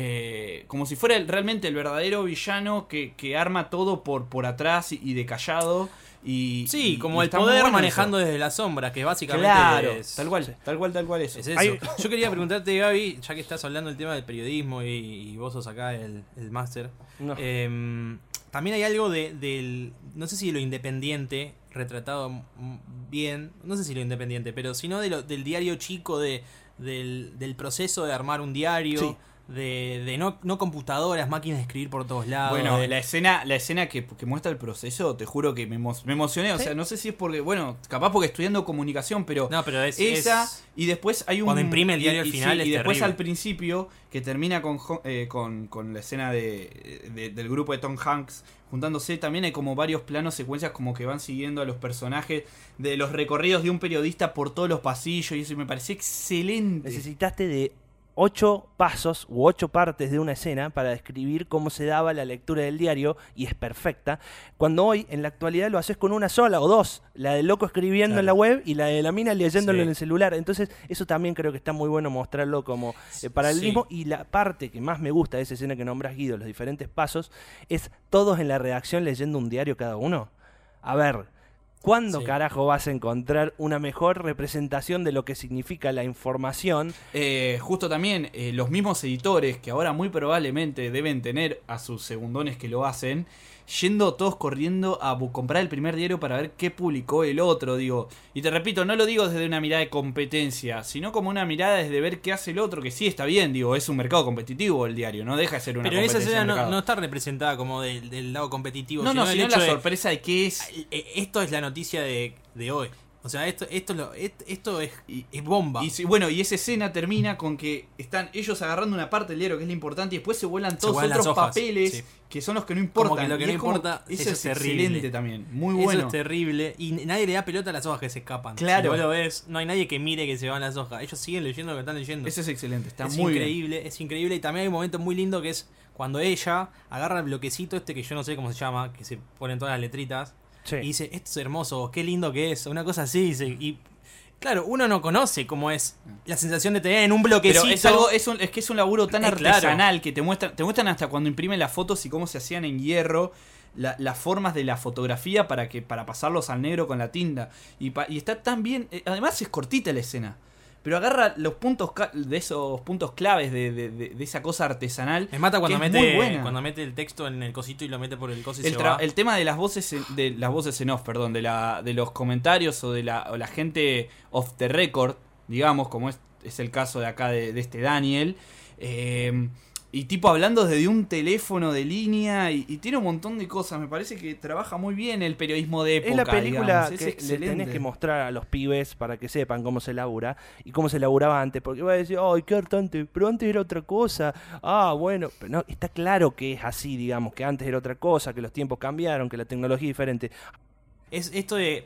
eh, como si fuera el- realmente el verdadero villano que, que arma todo por, por atrás y, y de callado. Y, Sí, y- como y el está muy poder bueno manejando eso. desde la sombra, que básicamente Claro, es, tal cual, tal cual, tal cual eso. es eso. Hay- Yo quería preguntarte, Gaby, ya que estás hablando del tema del periodismo y, y vos sos acá el, el máster. No. eh, también hay algo de, del, no sé si lo independiente, retratado mm, bien, no sé si lo independiente, pero sino de lo, del diario chico, de, del, del proceso de armar un diario, Sí. de, de no, no computadoras, máquinas de escribir por todos lados. Bueno, de- la escena, la escena que, que muestra el proceso, te juro que me, emo- me emocioné. O Sí. sea, no sé si es porque, bueno, capaz porque estudiando comunicación, pero No, pero es, esa es- y después hay un. Cuando imprime el y- diario al y, final sí, es y después terrible. al principio, que termina con, Jo- eh, con, con la escena de, de- del grupo de Tom Hanks juntándose, también hay como varios planos, secuencias como que van siguiendo a los personajes de los recorridos de un periodista por todos los pasillos y eso y me pareció excelente. Necesitaste de ocho pasos u ocho partes de una escena para describir cómo se daba la lectura del diario, y es perfecta, cuando hoy en la actualidad lo haces con una sola o dos, la del loco escribiendo Claro. en la web y la de la mina leyéndolo Sí. en el celular. Entonces eso también creo que está muy bueno mostrarlo como eh, paralelismo. Y la parte que más me gusta de esa escena que nombras, Guido, los diferentes pasos, es todos en la redacción leyendo un diario cada uno. A ver, ¿cuándo Sí. carajo vas a encontrar una mejor representación de lo que significa la información? Eh, justo también eh, los mismos editores que ahora muy probablemente deben tener a sus segundones que lo hacen, yendo todos corriendo a bu- comprar el primer diario para ver qué publicó el otro, digo. Y te repito, no lo digo desde una mirada de competencia, sino como una mirada desde ver qué hace el otro, que sí está bien, digo, es un mercado competitivo el diario, no deja de ser una Pero en esa competencia escena de no, mercado. no está representada como del, del lado competitivo. no, no, el sino hecho la de- sorpresa de qué es. eh, esto es la noticia de, de hoy. O sea, esto, esto, es lo- et- esto es, Y- es bomba. Y si- bueno, y esa escena termina con que están ellos agarrando una parte del diario que es lo importante y después se vuelan todos vuelan las otros hojas, papeles sí. que son los que no importan. Como que lo que Y no es como- importa, eso eso es es terrible. excelente también. Muy Eso bueno. es terrible. Y nadie le da pelota a las hojas que se escapan. Claro. Si vos lo ves, no hay nadie que mire que se van las hojas. Ellos siguen leyendo lo que están leyendo. Eso es excelente. Está es muy increíble, es increíble. Y también hay un momento muy lindo que es cuando ella agarra el bloquecito este que yo no sé cómo se llama, que se ponen todas las letritas, Sí. y dice, esto es hermoso, qué lindo que es, una cosa así, dice, y claro, uno no conoce cómo es la sensación de tener en un Pero bloquecito. es algo, es, un- es que es un laburo tan Eh, claro. artesanal que te muestran, te muestran hasta cuando imprimen las fotos y cómo se hacían en hierro la- las formas de la fotografía para que para pasarlos al negro con la tinta. Y, pa- y está tan bien. eh, Además es cortita la escena. Pero agarra los puntos ca- de esos puntos claves de, de- de- de esa cosa artesanal. Me mata cuando que es muy mete, buena. cuando mete el texto en el cosito y lo mete por el coso y El, se tra- va. el tema de las voces en- de las voces en off, perdón, de la de los comentarios o de la, o la gente off the record, digamos, como es, es el caso de acá de, de este Daniel. eh, y tipo hablando desde un teléfono de línea y, y tiene un montón de cosas. Me parece que trabaja muy bien el periodismo de época. Es la película digamos. Es que le excelente. tenés que mostrar a los pibes para que sepan cómo se labura y cómo se laburaba antes. Porque va a decir, ay, qué hartante, pero antes era otra cosa. Ah, bueno, pero no, está claro que es así, digamos, que antes era otra cosa, que los tiempos cambiaron, que la tecnología es diferente. Es esto de...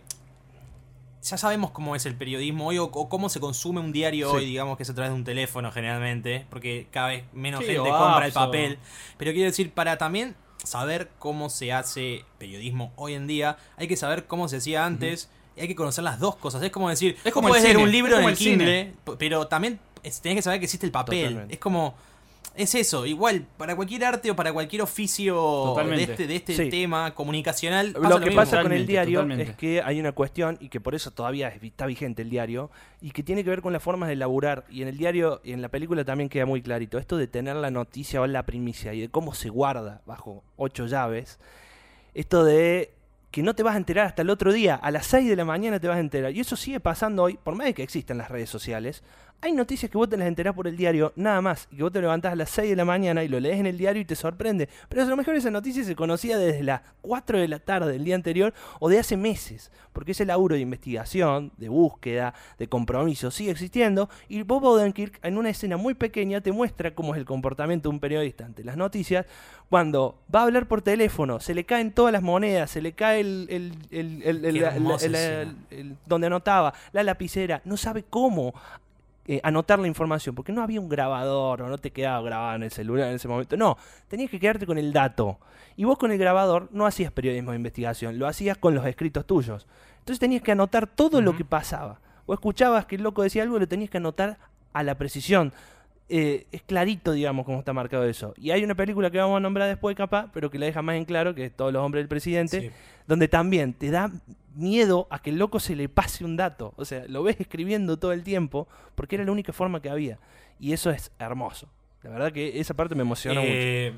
Ya sabemos cómo es el periodismo hoy o, o cómo se consume un diario Sí. hoy, digamos que es a través de un teléfono generalmente, porque cada vez menos Sí, gente o compra el apps, o- papel. Pero quiero decir, para también saber cómo se hace periodismo hoy en día, hay que saber cómo se hacía antes y hay que conocer las dos cosas. Es como decir, Es vos como el podés leer cine, un es libro en como el el cine. Kindle, p- pero también es- tenés que saber que existe el papel. Totalmente. Es como... Es eso, igual, para cualquier arte o para cualquier oficio de Totalmente. este, de este Sí. tema comunicacional, pasa Lo que mismo. pasa con el Totalmente, diario totalmente. es que hay una cuestión, y que por eso todavía es- está vigente el diario, y que tiene que ver con las formas de laburar. Y en el diario y en la película también queda muy clarito. Esto de tener la noticia o la primicia y de cómo se guarda bajo ocho llaves. Esto de que no te vas a enterar hasta el otro día. A las seis de la mañana te vas a enterar. Y eso sigue pasando hoy, por más de que existan las redes sociales. Hay noticias que vos te las enterás por el diario, nada más. Y que vos te levantás a las seis de la mañana y lo lees en el diario y te sorprende. Pero a lo mejor esa noticia se conocía desde las cuatro de la tarde del día anterior o de hace meses. Porque ese laburo de investigación, de búsqueda, de compromiso sigue existiendo. Y Bob Odenkirk, en una escena muy pequeña, te muestra cómo es el comportamiento de un periodista ante las noticias. Cuando va a hablar por teléfono, se le caen todas las monedas, se le cae el, el, el, el- el- Qué la- hermosa el- el- escena. el- donde anotaba, la lapicera, no sabe cómo eh, anotar la información, porque no había un grabador, o no te quedaba grabado en el celular en ese momento, no, tenías que quedarte con el dato, y vos con el grabador no hacías periodismo de investigación, lo hacías con los escritos tuyos, entonces tenías que anotar todo lo Ujú. que pasaba, vos escuchabas que el loco decía algo y lo tenías que anotar a la precisión. Eh, es clarito, digamos, cómo está marcado eso. Y hay una película que vamos a nombrar después, capaz, pero que la deja más en claro, que es Todos los hombres del presidente, Sí. donde también te da miedo a que el loco se le pase un dato. O sea, lo ves escribiendo todo el tiempo, porque era la única forma que había. Y eso es hermoso. La verdad que esa parte me emociona mucho. Eh,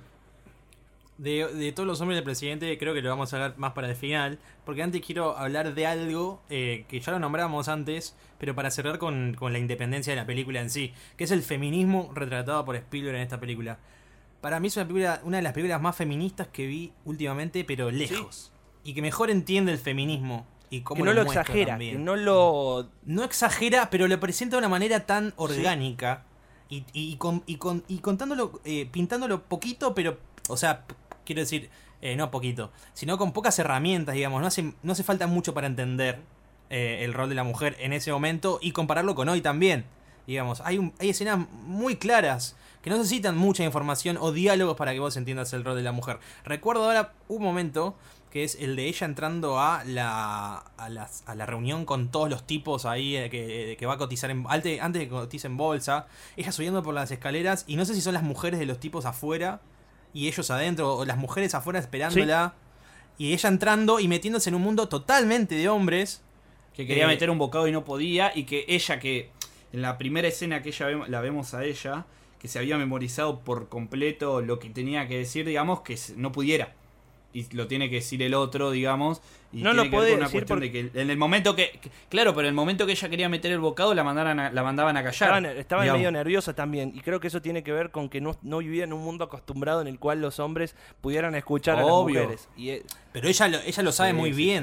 de, de todos los hombres del presidente, creo que lo vamos a hablar más para el final. Porque antes quiero hablar de algo eh, que ya lo nombramos antes, pero para cerrar con, con la independencia de la película en sí, que es el feminismo retratado por Spielberg en esta película. Para mí es una, película, una de las películas más feministas que vi últimamente, pero lejos. Y que mejor entiende el feminismo. Y cómo Que no lo muestra exagera, también. que no lo... No exagera, pero lo presenta de una manera tan orgánica. Y, y, con, y, con, y contándolo, eh, pintándolo poquito, pero, o sea, p- quiero decir, eh, no poquito, sino con pocas herramientas, digamos. No hace, no hace falta mucho para entender eh, el rol de la mujer en ese momento y compararlo con hoy también. Digamos, hay, un, hay escenas muy claras que no necesitan mucha información o diálogos para que vos entiendas el rol de la mujer. Recuerdo ahora un momento que es el de ella entrando a la a, las, a la reunión con todos los tipos ahí eh, que, que va a cotizar en, antes, antes de que cotice en bolsa, ella subiendo por las escaleras y no sé si son las mujeres de los tipos afuera y ellos adentro, o las mujeres afuera esperándola, y ella entrando y metiéndose en un mundo totalmente de hombres. Que quería Eh, meter un bocado y no podía. Y que ella, que en la primera escena que ella ve- la vemos a ella, que se había memorizado por completo lo que tenía que decir, digamos, que se- no pudiera. Y lo tiene que decir el otro, digamos. Y No tiene lo que ver puede con una decir cuestión de que en el momento que, que- Claro, pero en el momento que ella quería meter el bocado, la, mandaran a- la mandaban a callar. Estaba, estaba digamos. medio nerviosa también, y creo que eso tiene que ver con que no, no vivía en un mundo acostumbrado en el cual los hombres pudieran escuchar a las Obvio. mujeres. Y, eh, Pero ella lo, ella lo sabe Sí, muy sí. bien.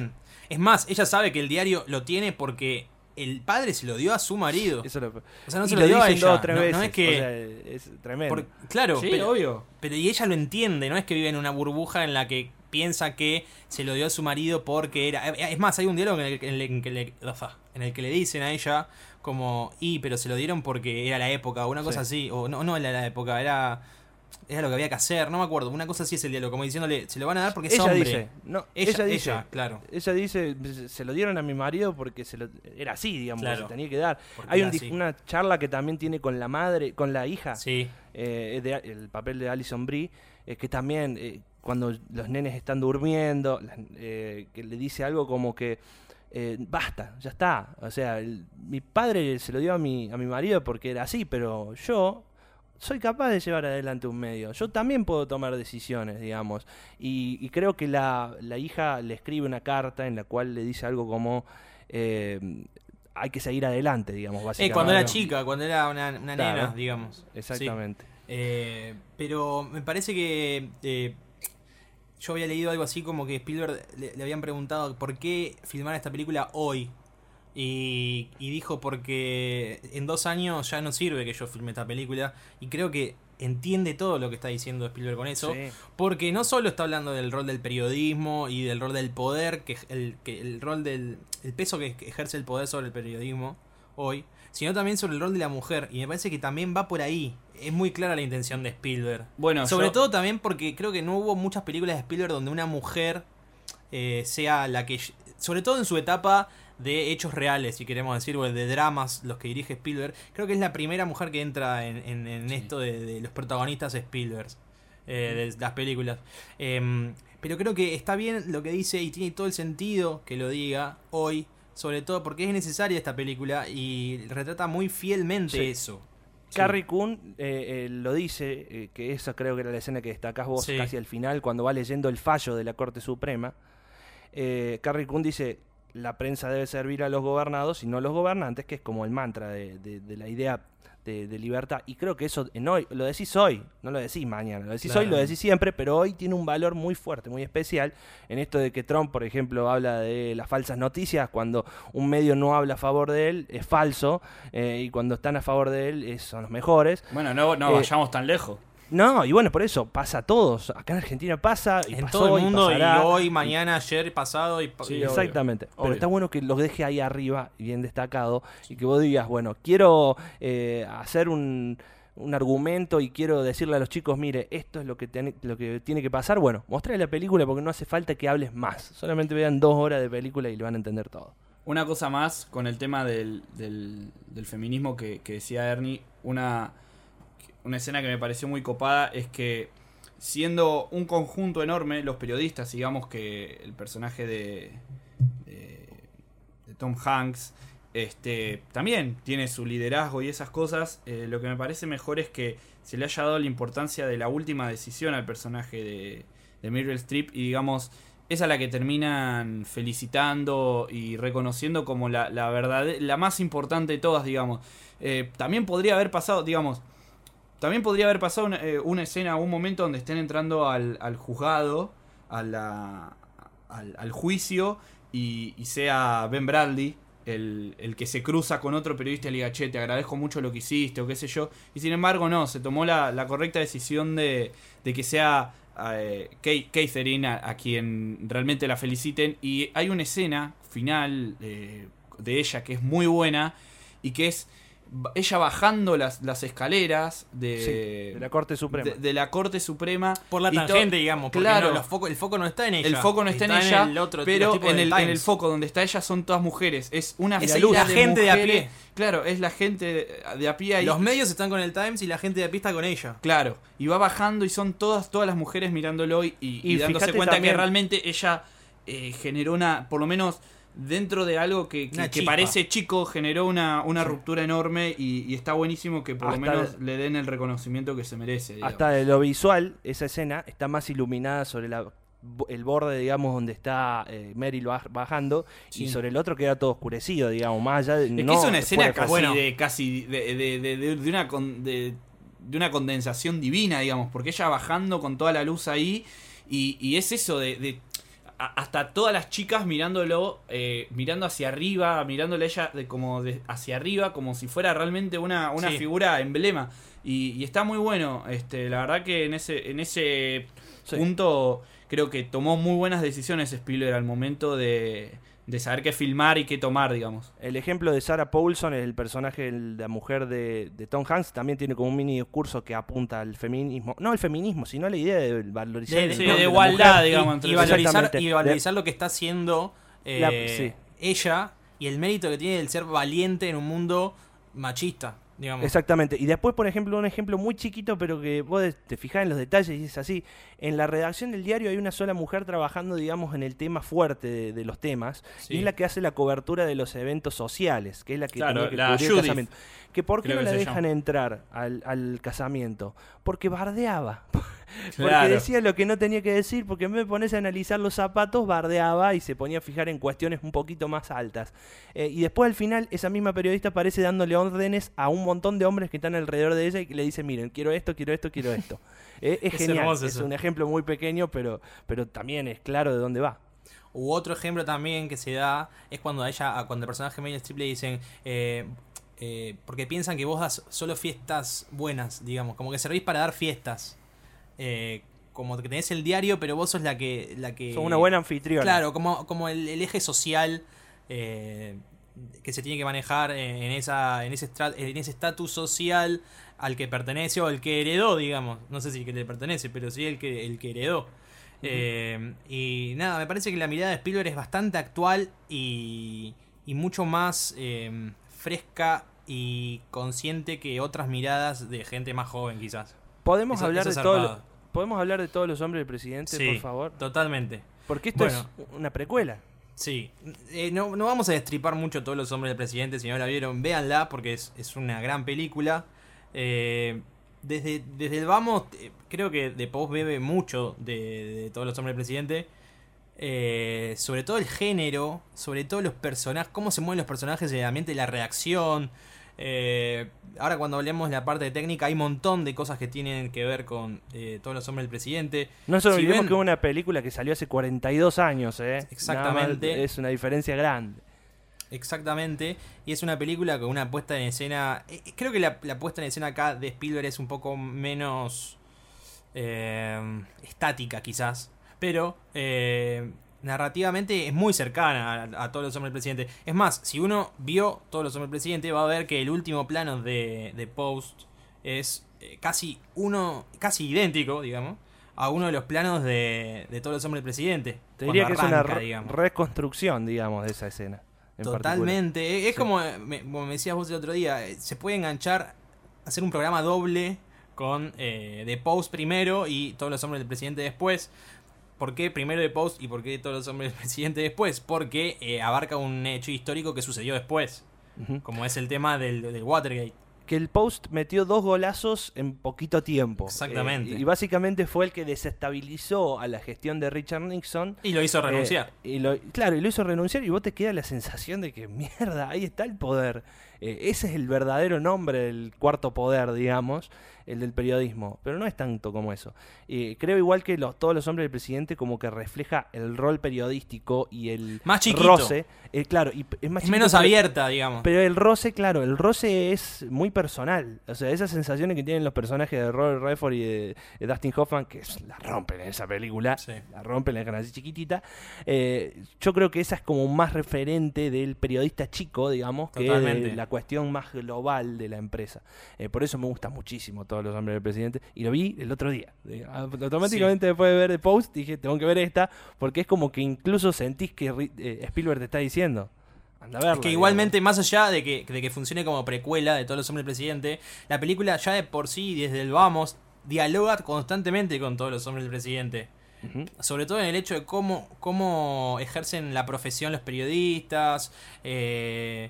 Es más, ella sabe que el diario lo tiene porque el padre se lo dio a su marido. Eso lo, o sea, no y se lo dio a dicen ella. dos o tres no, veces. no es que... O sea, es tremendo. por- claro, Sí, pero, obvio. pero y ella lo entiende, no es que vive en una burbuja en la que piensa que se lo dio a su marido porque era... Es más, hay un diálogo en el, en el- en que, le, en el que le dicen a ella como, y, pero se lo dieron porque era la época, o una cosa así, o no, no era la época, era... Era lo que había que hacer, no me acuerdo. Una cosa así es el diálogo, como diciéndole, se lo van a dar porque es ella hombre. dice, no, ella, ella dice, ella, claro. ella dice, se lo dieron a mi marido porque se lo, era así, digamos, Claro. se tenía que dar. Porque Hay era un dis- así. una charla que también tiene con la madre, con la hija, Sí, eh, de, el papel de Alison Brie, eh, que también eh, cuando los nenes están durmiendo, las- eh, que le dice algo como que eh, basta, ya está. O sea, el- mi padre se lo dio a mi, a mi marido porque era así, pero yo soy capaz de llevar adelante un medio. Yo también puedo tomar decisiones, digamos. Y, y creo que la, la hija le escribe una carta en la cual le dice algo como... eh, hay que seguir adelante, digamos, eh, básicamente. cuando era chica, cuando era una, una Claro. nena, digamos. Exactamente. Sí. Eh, pero me parece que eh, yo había leído algo así como que Spielberg le, le habían preguntado por qué filmar esta película hoy. Y, y dijo porque en dos años ya no sirve que yo filme esta película. Y creo que entiende todo lo que está diciendo Spielberg con eso. Sí. Porque no solo está hablando del rol del periodismo y del rol del poder, que el, que el rol del el peso que ejerce el poder sobre el periodismo hoy, sino también sobre el rol de la mujer. Y me parece que también va por ahí. Es muy clara la intención de Spielberg. Bueno, Sobre yo- todo también porque creo que no hubo muchas películas de Spielberg donde una mujer eh, sea la que... Sobre todo en su etapa de hechos reales, si queremos decir, o de dramas, los que dirige Spielberg. Creo que es la primera mujer que entra en, en, en Sí. esto de, de los protagonistas Spielberg, eh, de las películas. Eh, pero creo que está bien lo que dice y tiene todo el sentido que lo diga hoy, sobre todo porque es necesaria esta película y retrata muy fielmente Sí. eso. Carrie Coon eh, eh, lo dice, eh, que esa creo que era la escena que destacás vos Sí. casi al final, cuando va leyendo el fallo de la Corte Suprema. Eh, Carrie Coon dice, la prensa debe servir a los gobernados y no a los gobernantes, que es como el mantra de, de- de la idea de, de libertad. Y creo que eso en hoy, lo decís hoy, no lo decís mañana, lo decís Claro. hoy, lo decís siempre, pero hoy tiene un valor muy fuerte, muy especial, en esto de que Trump, por ejemplo, habla de las falsas noticias, cuando un medio no habla a favor de él, es falso, eh, y cuando están a favor de él, eh, son los mejores. Bueno, no, no Eh, vayamos tan lejos. No, y bueno, por eso pasa a todos. Acá en Argentina pasa, y En pasó, todo el y mundo, y, pasará. hoy, mañana, ayer, pasado y... Sí, y- obvio. Exactamente. Pero obvio. está bueno que los deje ahí arriba, bien destacado, y que vos digas, bueno, quiero eh, hacer un, un argumento y quiero decirle a los chicos, mire, esto es lo que, ten- lo que tiene que pasar. Bueno, mostrarle la película porque no hace falta que hables más. Solamente vean dos horas de película y le van a entender todo. Una cosa más con el tema del, del, del feminismo que, que decía Ernie, una, una escena que me pareció muy copada es que siendo un conjunto enorme, los periodistas, digamos que el personaje de, de, de Tom Hanks este, también tiene su liderazgo y esas cosas, eh, lo que me parece mejor es que se le haya dado la importancia de la última decisión al personaje de, de Meryl Streep y digamos... Es a la que terminan felicitando y reconociendo como la, la verdad, la más importante de todas, digamos. Eh, también podría haber pasado, digamos, también podría haber pasado una, eh, una escena, un momento donde estén entrando al, al juzgado, a la, al, al juicio, y, y sea Ben Bradley el, el que se cruza con otro periodista y le diga, che, te agradezco mucho lo que hiciste, o qué sé yo. Y sin embargo, no, se tomó la, la correcta decisión de, de que sea... Eh, Kate- Catherine a, a quien realmente la feliciten y hay una escena final eh, de ella que es muy buena y que es ba- ella bajando las, las escaleras de, Sí, de la Corte Suprema. de, de la Corte Suprema Por la y to- tangente, digamos. Porque claro, no, los foco- el foco no está en ella. el foco no está, en ella el otro, pero los tipos en de el, en el Times. foco donde está ella son todas mujeres, es una Es fila la gente de a mujeres. pie. Claro, es la gente de a pie ahí. Los medios están con el Times y la gente de a pie está con ella. Claro, y va bajando y son todas todas las mujeres mirándolo y, y- Y y dándose fíjate cuenta también- que realmente ella eh, generó una, por lo menos dentro de algo que, que- Una que chispa. parece chico, generó una, una ruptura enorme y, y está buenísimo que por Hasta lo menos el- le den el reconocimiento que se merece. digamos. Hasta de lo visual, esa escena está más iluminada sobre la, el borde, digamos, donde está eh, Meryl baj- bajando, Sí. y sobre el otro queda todo oscurecido, digamos, más allá de... Es no, que es una escena fuera de casi bueno. de casi de, de- de- de- de una con- de, de una condensación divina, digamos, porque ella bajando con toda la luz ahí y, y es eso de, de- a- hasta todas las chicas mirándolo, eh, mirando hacia arriba, mirándole a ella de, como de, hacia arriba, como si fuera realmente una, una Sí. figura emblema. Y, y está muy bueno. Este, la verdad que en ese, en ese Sí. punto creo que tomó muy buenas decisiones Spielberg al momento de, de saber qué filmar y qué tomar, digamos. El ejemplo de Sarah Paulson, el personaje de la mujer de, de Tom Hanks, también tiene como un mini discurso que apunta al feminismo. No al feminismo, sino a la idea de valorizar De- el sí, rol de la igualdad, mujer. digamos, y, entre y los- valorizar, Exactamente. y valorizar lo que está haciendo eh, La- sí. ella y el mérito que tiene el ser valiente en un mundo machista, digamos. Exactamente. Y después, por ejemplo, un ejemplo muy chiquito, pero que vos te fijás en los detalles y es así. En la redacción del diario hay una sola mujer trabajando, digamos, en el tema fuerte de, de los temas. Sí. Y es la que hace la cobertura de los eventos sociales, que es la que Claro, tenía que la cubrir el Judith, casamiento. Que ¿Por qué creo no que la se dejan llama. entrar al, al casamiento? Porque bardeaba. Porque Claro. decía lo que no tenía que decir, porque en vez de ponerse a analizar los zapatos, bardeaba y se ponía a fijar en cuestiones un poquito más altas. Eh, y después al final, esa misma periodista aparece dándole órdenes a un montón de hombres que están alrededor de ella y que le dicen, miren, quiero esto, quiero esto, quiero esto. Eh, es Es genial, hermoso es eso. un ejemplo muy pequeño, pero, pero también es claro de dónde va. U otro ejemplo también que se da es cuando a ella, a- cuando el personaje Meryl Streep le dicen, eh, eh, porque piensan que vos das solo fiestas buenas, digamos, como que servís para dar fiestas. Eh, como que tenés el diario, pero vos sos la que... La que Son una buena anfitriona. Claro, como, como el, el eje social eh, que se tiene que manejar en, en esa en ese estra- en ese estatus social al que pertenece o el que heredó, digamos. No sé si el que le pertenece, pero sí el que, el que heredó. Eh, y nada, me parece que la mirada de Spielberg es bastante actual y, y mucho más eh, fresca y consciente que otras miradas de gente más joven, quizás. ¿Podemos, Eso- hablar eso de es todo zarpado. lo- ¿Podemos hablar de todos los hombres del presidente, Sí, por favor? totalmente. Porque esto Bueno. es una precuela. Sí, Eh, no, no vamos a destripar mucho todos los hombres del presidente. Si no la vieron, véanla porque es, es una gran película. Eh, desde, desde el vamos, eh, creo que The Post bebe mucho de, de todos los hombres del presidente. Eh, sobre todo el género, sobre todo los personajes, cómo se mueven los personajes en el ambiente, la reacción. Eh, ahora cuando hablemos de la parte técnica hay un montón de cosas que tienen que ver con eh, todos los hombres del presidente. No se Si olvidemos ven- que es una película que salió hace cuarenta y dos años, ¿eh? Exactamente. Nada más, es una diferencia grande. Exactamente, y es una película con una puesta en escena. eh, Creo que la, la puesta en escena acá de Spielberg es un poco menos eh, estática, quizás, pero eh, narrativamente es muy cercana a, a todos los hombres del presidente. Es más, si uno vio todos los hombres del presidente, va a ver que el último plano de, de Post es eh, casi uno, casi idéntico, digamos, a uno de los planos de, de todos los hombres del presidente. Te diría que cuando es una arranca, re- digamos. reconstrucción, digamos, de esa escena. en Totalmente. Es, es Sí. como, eh, me, como me decías vos el otro día, eh, se puede enganchar, hacer un programa doble con eh, The Post primero y todos los hombres del presidente después. ¿Por qué primero The Post y por qué todos los hombres del presidente después? Porque eh, abarca un hecho histórico que sucedió después, Ujú. como es el tema del, del Watergate. Que el Post metió dos golazos en poquito tiempo. Exactamente. Eh, y básicamente fue el que desestabilizó a la gestión de Richard Nixon. Y lo hizo renunciar. Eh, y lo, claro, y lo hizo renunciar y vos te queda la sensación de que, mierda, ahí está el poder. Eh, ese es el verdadero nombre del cuarto poder, digamos, el del periodismo. Pero no es tanto como eso. Eh, creo igual que los, todos los hombres del presidente como que refleja el rol periodístico y el Más chiquito. roce. Eh, claro, y p- es más es chiquito, menos pero- abierta, digamos. pero el roce, claro, el roce es muy personal. O sea, esas sensaciones que tienen los personajes de Robert Redford y de, de Dustin Hoffman, que es- la rompen en esa película, Sí. la rompen, la dejan así chiquitita. Eh, yo creo que esa es como más referente del periodista chico, digamos, que Totalmente. de la cuestión más global de la empresa. Eh, por eso me gusta muchísimo Todos los hombres del presidente. Y lo vi el otro día. Eh, Automáticamente después de ver The Post dije, tengo que ver esta, porque es como que incluso sentís que Ri- eh, Spielberg te está diciendo. Anda a verla, Es que digamos. igualmente, más allá de que, de que funcione como precuela de Todos los hombres del presidente, la película ya de por sí, desde el vamos, dialoga constantemente con todos los hombres del presidente. Ujú. Sobre todo en el hecho de cómo, cómo ejercen la profesión los periodistas, eh,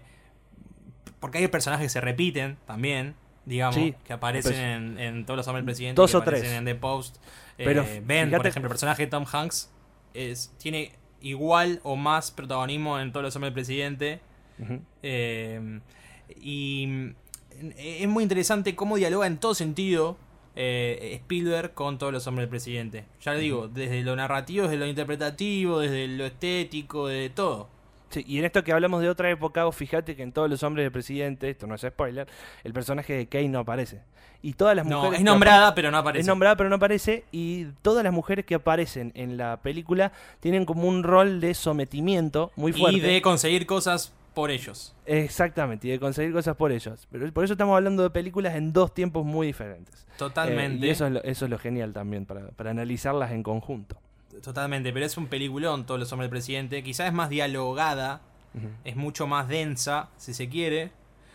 porque hay personajes que se repiten también, digamos, Sí, que aparecen pues, en, en Todos los hombres del presidente, dos que o aparecen tres. en The Post. Eh, Pero Ben, por fíjate- ejemplo, el personaje de Tom Hanks es, tiene igual o más protagonismo en Todos los hombres del presidente. Ujú. Eh, y mm, es muy interesante cómo dialoga en todo sentido eh, Spielberg con Todos los hombres del presidente. Ya le digo, desde lo narrativo, desde lo interpretativo, desde lo estético, de todo. Sí, y en esto que hablamos de otra época, vos fíjate que en Todos los hombres del presidente, esto no es spoiler, el personaje de Kate no aparece. Y todas las No, mujeres es que nombrada, apa- pero no aparece. Es nombrada pero no aparece, y todas las mujeres que aparecen en la película tienen como un rol de sometimiento muy fuerte. Y de conseguir cosas por ellos. Exactamente, y de conseguir cosas por ellos. Pero por eso estamos hablando de películas en dos tiempos muy diferentes. Totalmente. Eh, y eso es, lo, eso es lo genial también, para, para analizarlas en conjunto. Totalmente, pero es un peliculón Todos los hombres del presidente. Quizás es más dialogada, Ujú. es mucho más densa, si se quiere,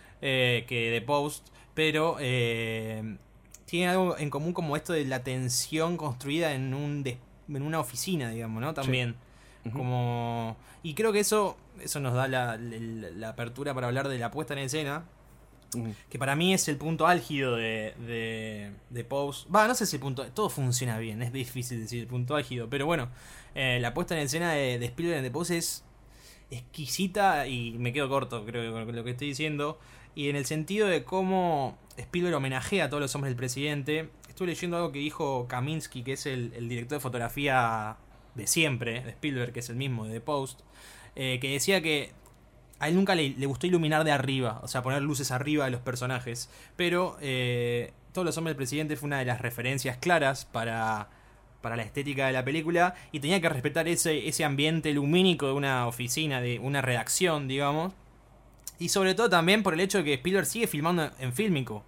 eh, que The Post, pero eh, tiene algo en común como esto de la tensión construida en un des- en una oficina, digamos, ¿no? También. Ujú. Como y creo que eso eso nos da la, la- la apertura para hablar de la puesta en escena, Ujú. que para mí es el punto álgido de, de, de Pose. Va, no sé si el punto... Todo funciona bien, es difícil decir el punto álgido, pero bueno, eh, la puesta en escena de, de Spielberg en The Pose es exquisita y me quedo corto, creo, con lo que estoy diciendo. Y en el sentido de cómo Spielberg homenajea a Todos los hombres del presidente, estuve leyendo algo que dijo Kaminsky, que es el, el director de fotografía de siempre, de Spielberg, que es el mismo de The Post, eh, que decía que a él nunca le, le gustó iluminar de arriba, o sea, poner luces arriba de los personajes. Pero eh, Todos los hombres del presidente fue una de las referencias claras para, para la estética de la película. Y tenía que respetar ese, ese ambiente lumínico de una oficina, de una redacción, digamos. Y sobre todo también por el hecho de que Spielberg sigue filmando en fílmico.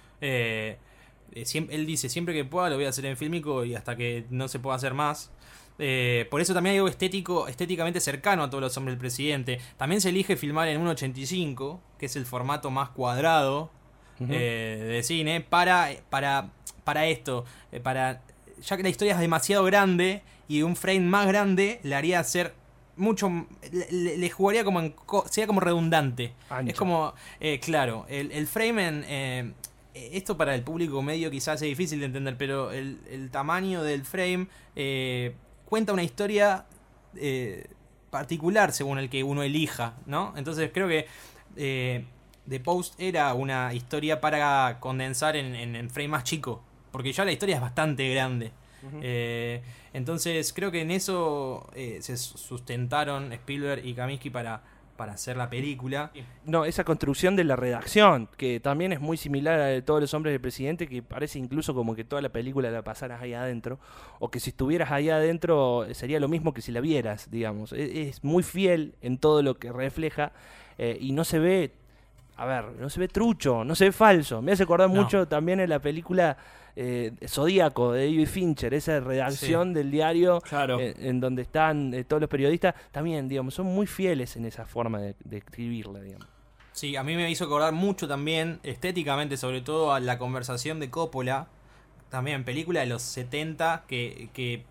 Eh, eh, siem- él dice, siempre que pueda lo voy a hacer en fílmico y hasta que no se pueda hacer más. Eh, por eso también hay algo estético, estéticamente cercano a Todos los hombres del presidente. También se elige filmar en uno ochenta y cinco, que es el formato más cuadrado Ujú. eh, de cine, para, para, para esto. eh, para Ya que la historia es demasiado grande y un frame más grande le haría hacer mucho... Le, le- le jugaría como en... co- Sería como redundante. Ancho. Es como... eh, claro, el, el frame en... eh, esto para el público medio quizás es difícil de entender, pero el, el tamaño del frame eh, cuenta una historia eh, particular según el que uno elija, ¿no? Entonces creo que eh, The Post era una historia para condensar en, en, en frame más chico, porque ya la historia es bastante grande. Ujú. Eh, entonces creo que en eso eh, se sustentaron Spielberg y Kaminsky para, para hacer la película. No, esa construcción de la redacción, que también es muy similar a de Todos los hombres del presidente, que parece incluso como que toda la película la pasaras ahí adentro, o que si estuvieras ahí adentro eh, sería lo mismo que si la vieras, digamos. Es, es muy fiel en todo lo que refleja eh, y no se ve, a ver, no se ve trucho, no se ve falso. Me hace acordar No. mucho también en la película eh, Zodíaco de David Fincher, esa redacción del diario Claro. eh, en donde están eh, todos los periodistas, también, digamos, son muy fieles en esa forma de, de escribirla, digamos. Sí, a mí me hizo acordar mucho también, estéticamente, sobre todo a la conversación de Coppola, también película de los setenta, que, que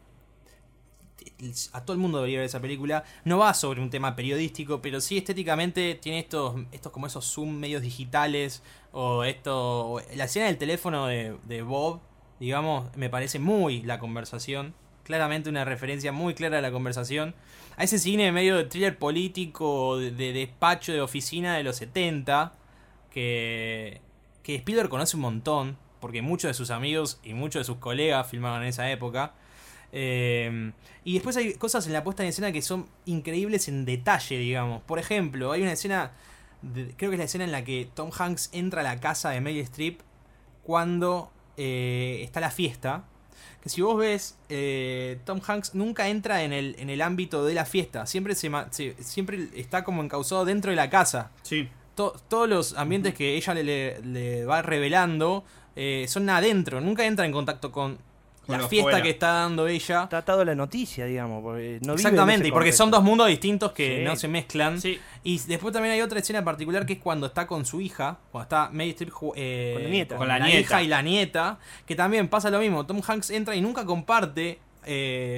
a todo el mundo debería ver esa película. No va sobre un tema periodístico, pero sí estéticamente tiene estos, estos como esos zoom medios digitales, o esto, o la escena del teléfono de, de Bob, digamos, me parece muy la conversación. Claramente una referencia muy clara a la conversación. A ese cine medio de thriller político, de, de despacho, de oficina de los setenta, que, que Spielberg conoce un montón, porque muchos de sus amigos y muchos de sus colegas filmaban en esa época. Eh, y después hay cosas en la puesta en escena que son increíbles en detalle, digamos. Por ejemplo, hay una escena, de- creo que es la escena en la que Tom Hanks entra a la casa de Meryl Streep cuando eh, está la fiesta. Que si vos ves, eh, Tom Hanks nunca entra en el, en el ámbito de la fiesta. Siempre, se, ma- se- siempre está como encauzado dentro de la casa. Sí. To- todos los ambientes que ella le, le- le va revelando eh, son adentro. Nunca entra en contacto con, Con la lo fiesta fuera. que está dando ella. Está atado a la noticia, digamos, porque no vive en Exactamente, ese y porque son contexto. dos mundos distintos que Sí. no se mezclan. Sí. Y después también hay otra escena particular que es cuando está con su hija, cuando está Meryl Streep ju- eh, Con la nieta. con Con la, la nieta. hija y la nieta, que también pasa lo mismo. Tom Hanks entra y nunca comparte eh,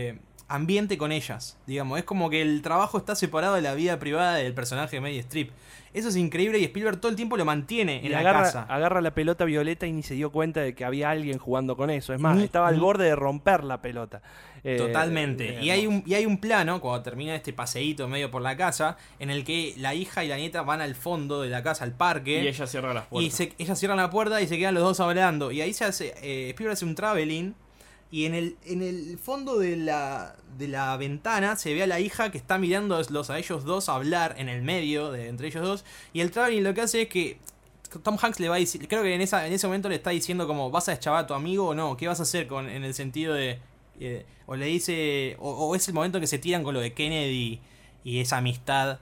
ambiente con ellas, digamos. Es como que el trabajo está separado de la vida privada del personaje de Meryl Streep. Eso es increíble y Spielberg todo el tiempo lo mantiene en Y la agarra, casa. agarra la pelota violeta y ni se dio cuenta de que había alguien jugando con eso. Es más, Ni- estaba al ni- borde de romper la pelota. Eh, Totalmente. eh, Y hay, un, y hay un plano, cuando termina este paseíto medio por la casa, en el que la hija y la nieta van al fondo de la casa, al parque. Y ella cierra las Y puertas. se, ellas cierran la puerta y se quedan los dos hablando. Y ahí se hace. Eh, Spielberg hace un traveling. Y en el, en el fondo de la, de la ventana se ve a la hija que está mirando los, a ellos dos hablar en el medio de entre ellos dos. Y el traveling lo que hace es que Tom Hanks le va a decir. Creo que en, esa, en ese momento le está diciendo como: ¿vas a deschavar a tu amigo o no? ¿Qué vas a hacer con en el sentido de. Eh, o le dice. O, o es el momento que se tiran con lo de Kennedy y esa amistad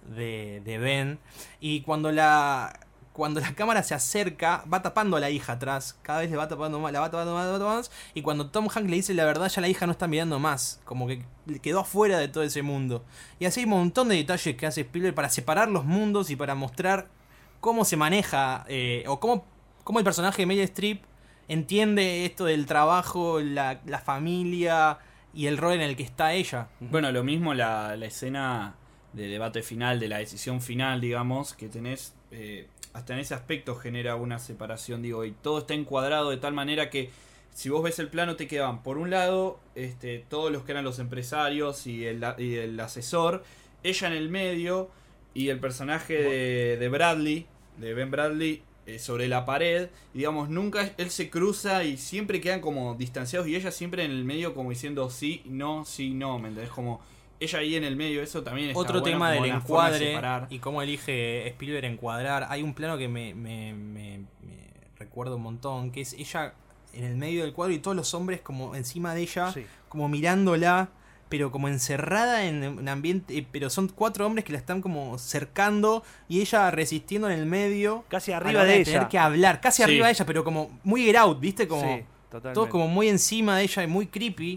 de, de Ben. Y cuando la. Cuando la cámara se acerca, va tapando a la hija atrás. Cada vez le va tapando más, la va tapando más, la va tapando más. Y cuando Tom Hanks le dice la verdad, ya la hija no está mirando más. Como que quedó afuera de todo ese mundo. Y así hay un montón de detalles que hace Spielberg para separar los mundos y para mostrar cómo se maneja, eh, o cómo, cómo el personaje de Meryl Streep entiende esto del trabajo, la, la familia y el rol en el que está ella. Bueno, lo mismo la, la escena de debate final, de la decisión final, digamos, que tenés, eh, hasta en ese aspecto genera una separación, digo, y todo está encuadrado de tal manera que si vos ves el plano te quedan, por un lado, este, todos los que eran los empresarios y el, y el asesor, ella en el medio y el personaje de, de Bradley, de Ben Bradley, eh, sobre la pared, y digamos, nunca él se cruza y siempre quedan como distanciados y ella siempre en el medio como diciendo sí, no, sí, no, ¿me entendés? Como ella ahí en el medio, eso también está Otro bueno, tema como del una forma de encuadre separar. y cómo elige Spielberg encuadrar. Hay un plano que me, me, me, me recuerdo un montón, que es ella en el medio del cuadro y todos los hombres como encima de ella, Sí. como mirándola, pero como encerrada en un ambiente, eh, pero son cuatro hombres que la están como cercando y ella resistiendo en el medio. Casi a la arriba hora de tener ella. que hablar, casi Sí. arriba de ella, pero como muy get out, ¿viste? Como Sí, totalmente. todo como muy encima de ella y muy creepy.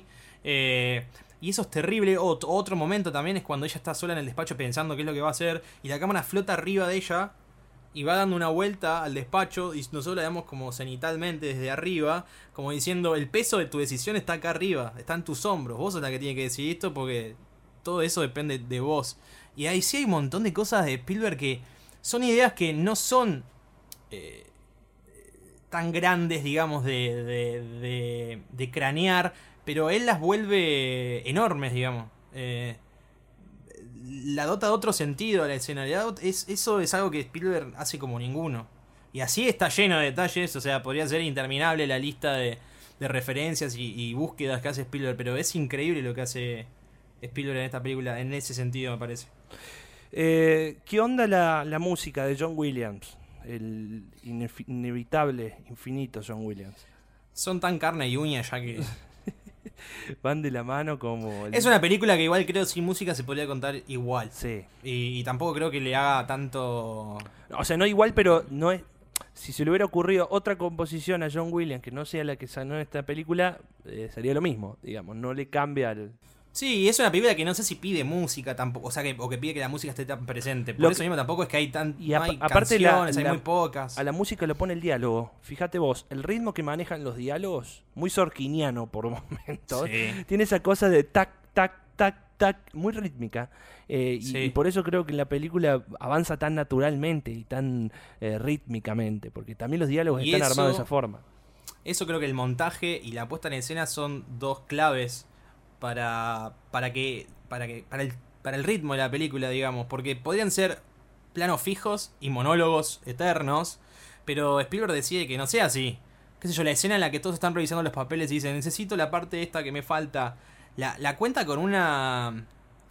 Eh, y eso es terrible. Ot- otro momento también es cuando ella está sola en el despacho pensando qué es lo que va a hacer y la cámara flota arriba de ella y va dando una vuelta al despacho y nosotros la vemos como cenitalmente desde arriba, como diciendo el peso de tu decisión está acá arriba, está en tus hombros, vos sos la que tiene que decidir esto porque todo eso depende de vos. Y ahí sí hay un montón de cosas de Spielberg que son ideas que no son eh, tan grandes, digamos, de, de, de, de cranear, pero él las vuelve enormes, digamos. Eh, la dota de otro sentido a la escena. Le da ot- es, eso es algo que Spielberg hace como ninguno. Y así está lleno de detalles, o sea, podría ser interminable la lista de, de referencias y, y búsquedas que hace Spielberg, pero es increíble lo que hace Spielberg en esta película, en ese sentido me parece. Eh, ¿Qué onda la, la música de John Williams? El inefi- inevitable, infinito John Williams. Son tan carne y uña ya que... Van de la mano como... el- Es una película que igual creo sin música se podría contar igual. Sí. Y, y tampoco creo que le haga tanto... O sea, no igual, pero no es... Si se le hubiera ocurrido otra composición a John Williams que no sea la que sanó en esta película, eh, sería lo mismo, digamos. No le cambia el... Sí, es una película que no sé si pide música tampoco, o sea, que, o que pide que la música esté tan presente. Por Lo eso que- mismo tampoco es que hay tan Y no apa- hay aparte la- canciones, hay la- muy pocas. A la música lo pone el diálogo. Fíjate vos, el ritmo que manejan los diálogos, muy sorquiniano por momentos. Sí. Tiene esa cosa de tac, tac, tac, tac, muy rítmica. Eh, y, Sí. y por eso creo que la película avanza tan naturalmente y tan eh, rítmicamente, porque también los diálogos Y están eso- armados de esa forma. Eso creo que el montaje y la puesta en escena son dos claves para para que para que para el para el ritmo de la película, digamos, porque podrían ser planos fijos y monólogos eternos, pero Spielberg decide que no sea así. Qué sé yo, la escena en la que todos están revisando los papeles y dicen, "Necesito la parte esta que me falta." La la cuenta con una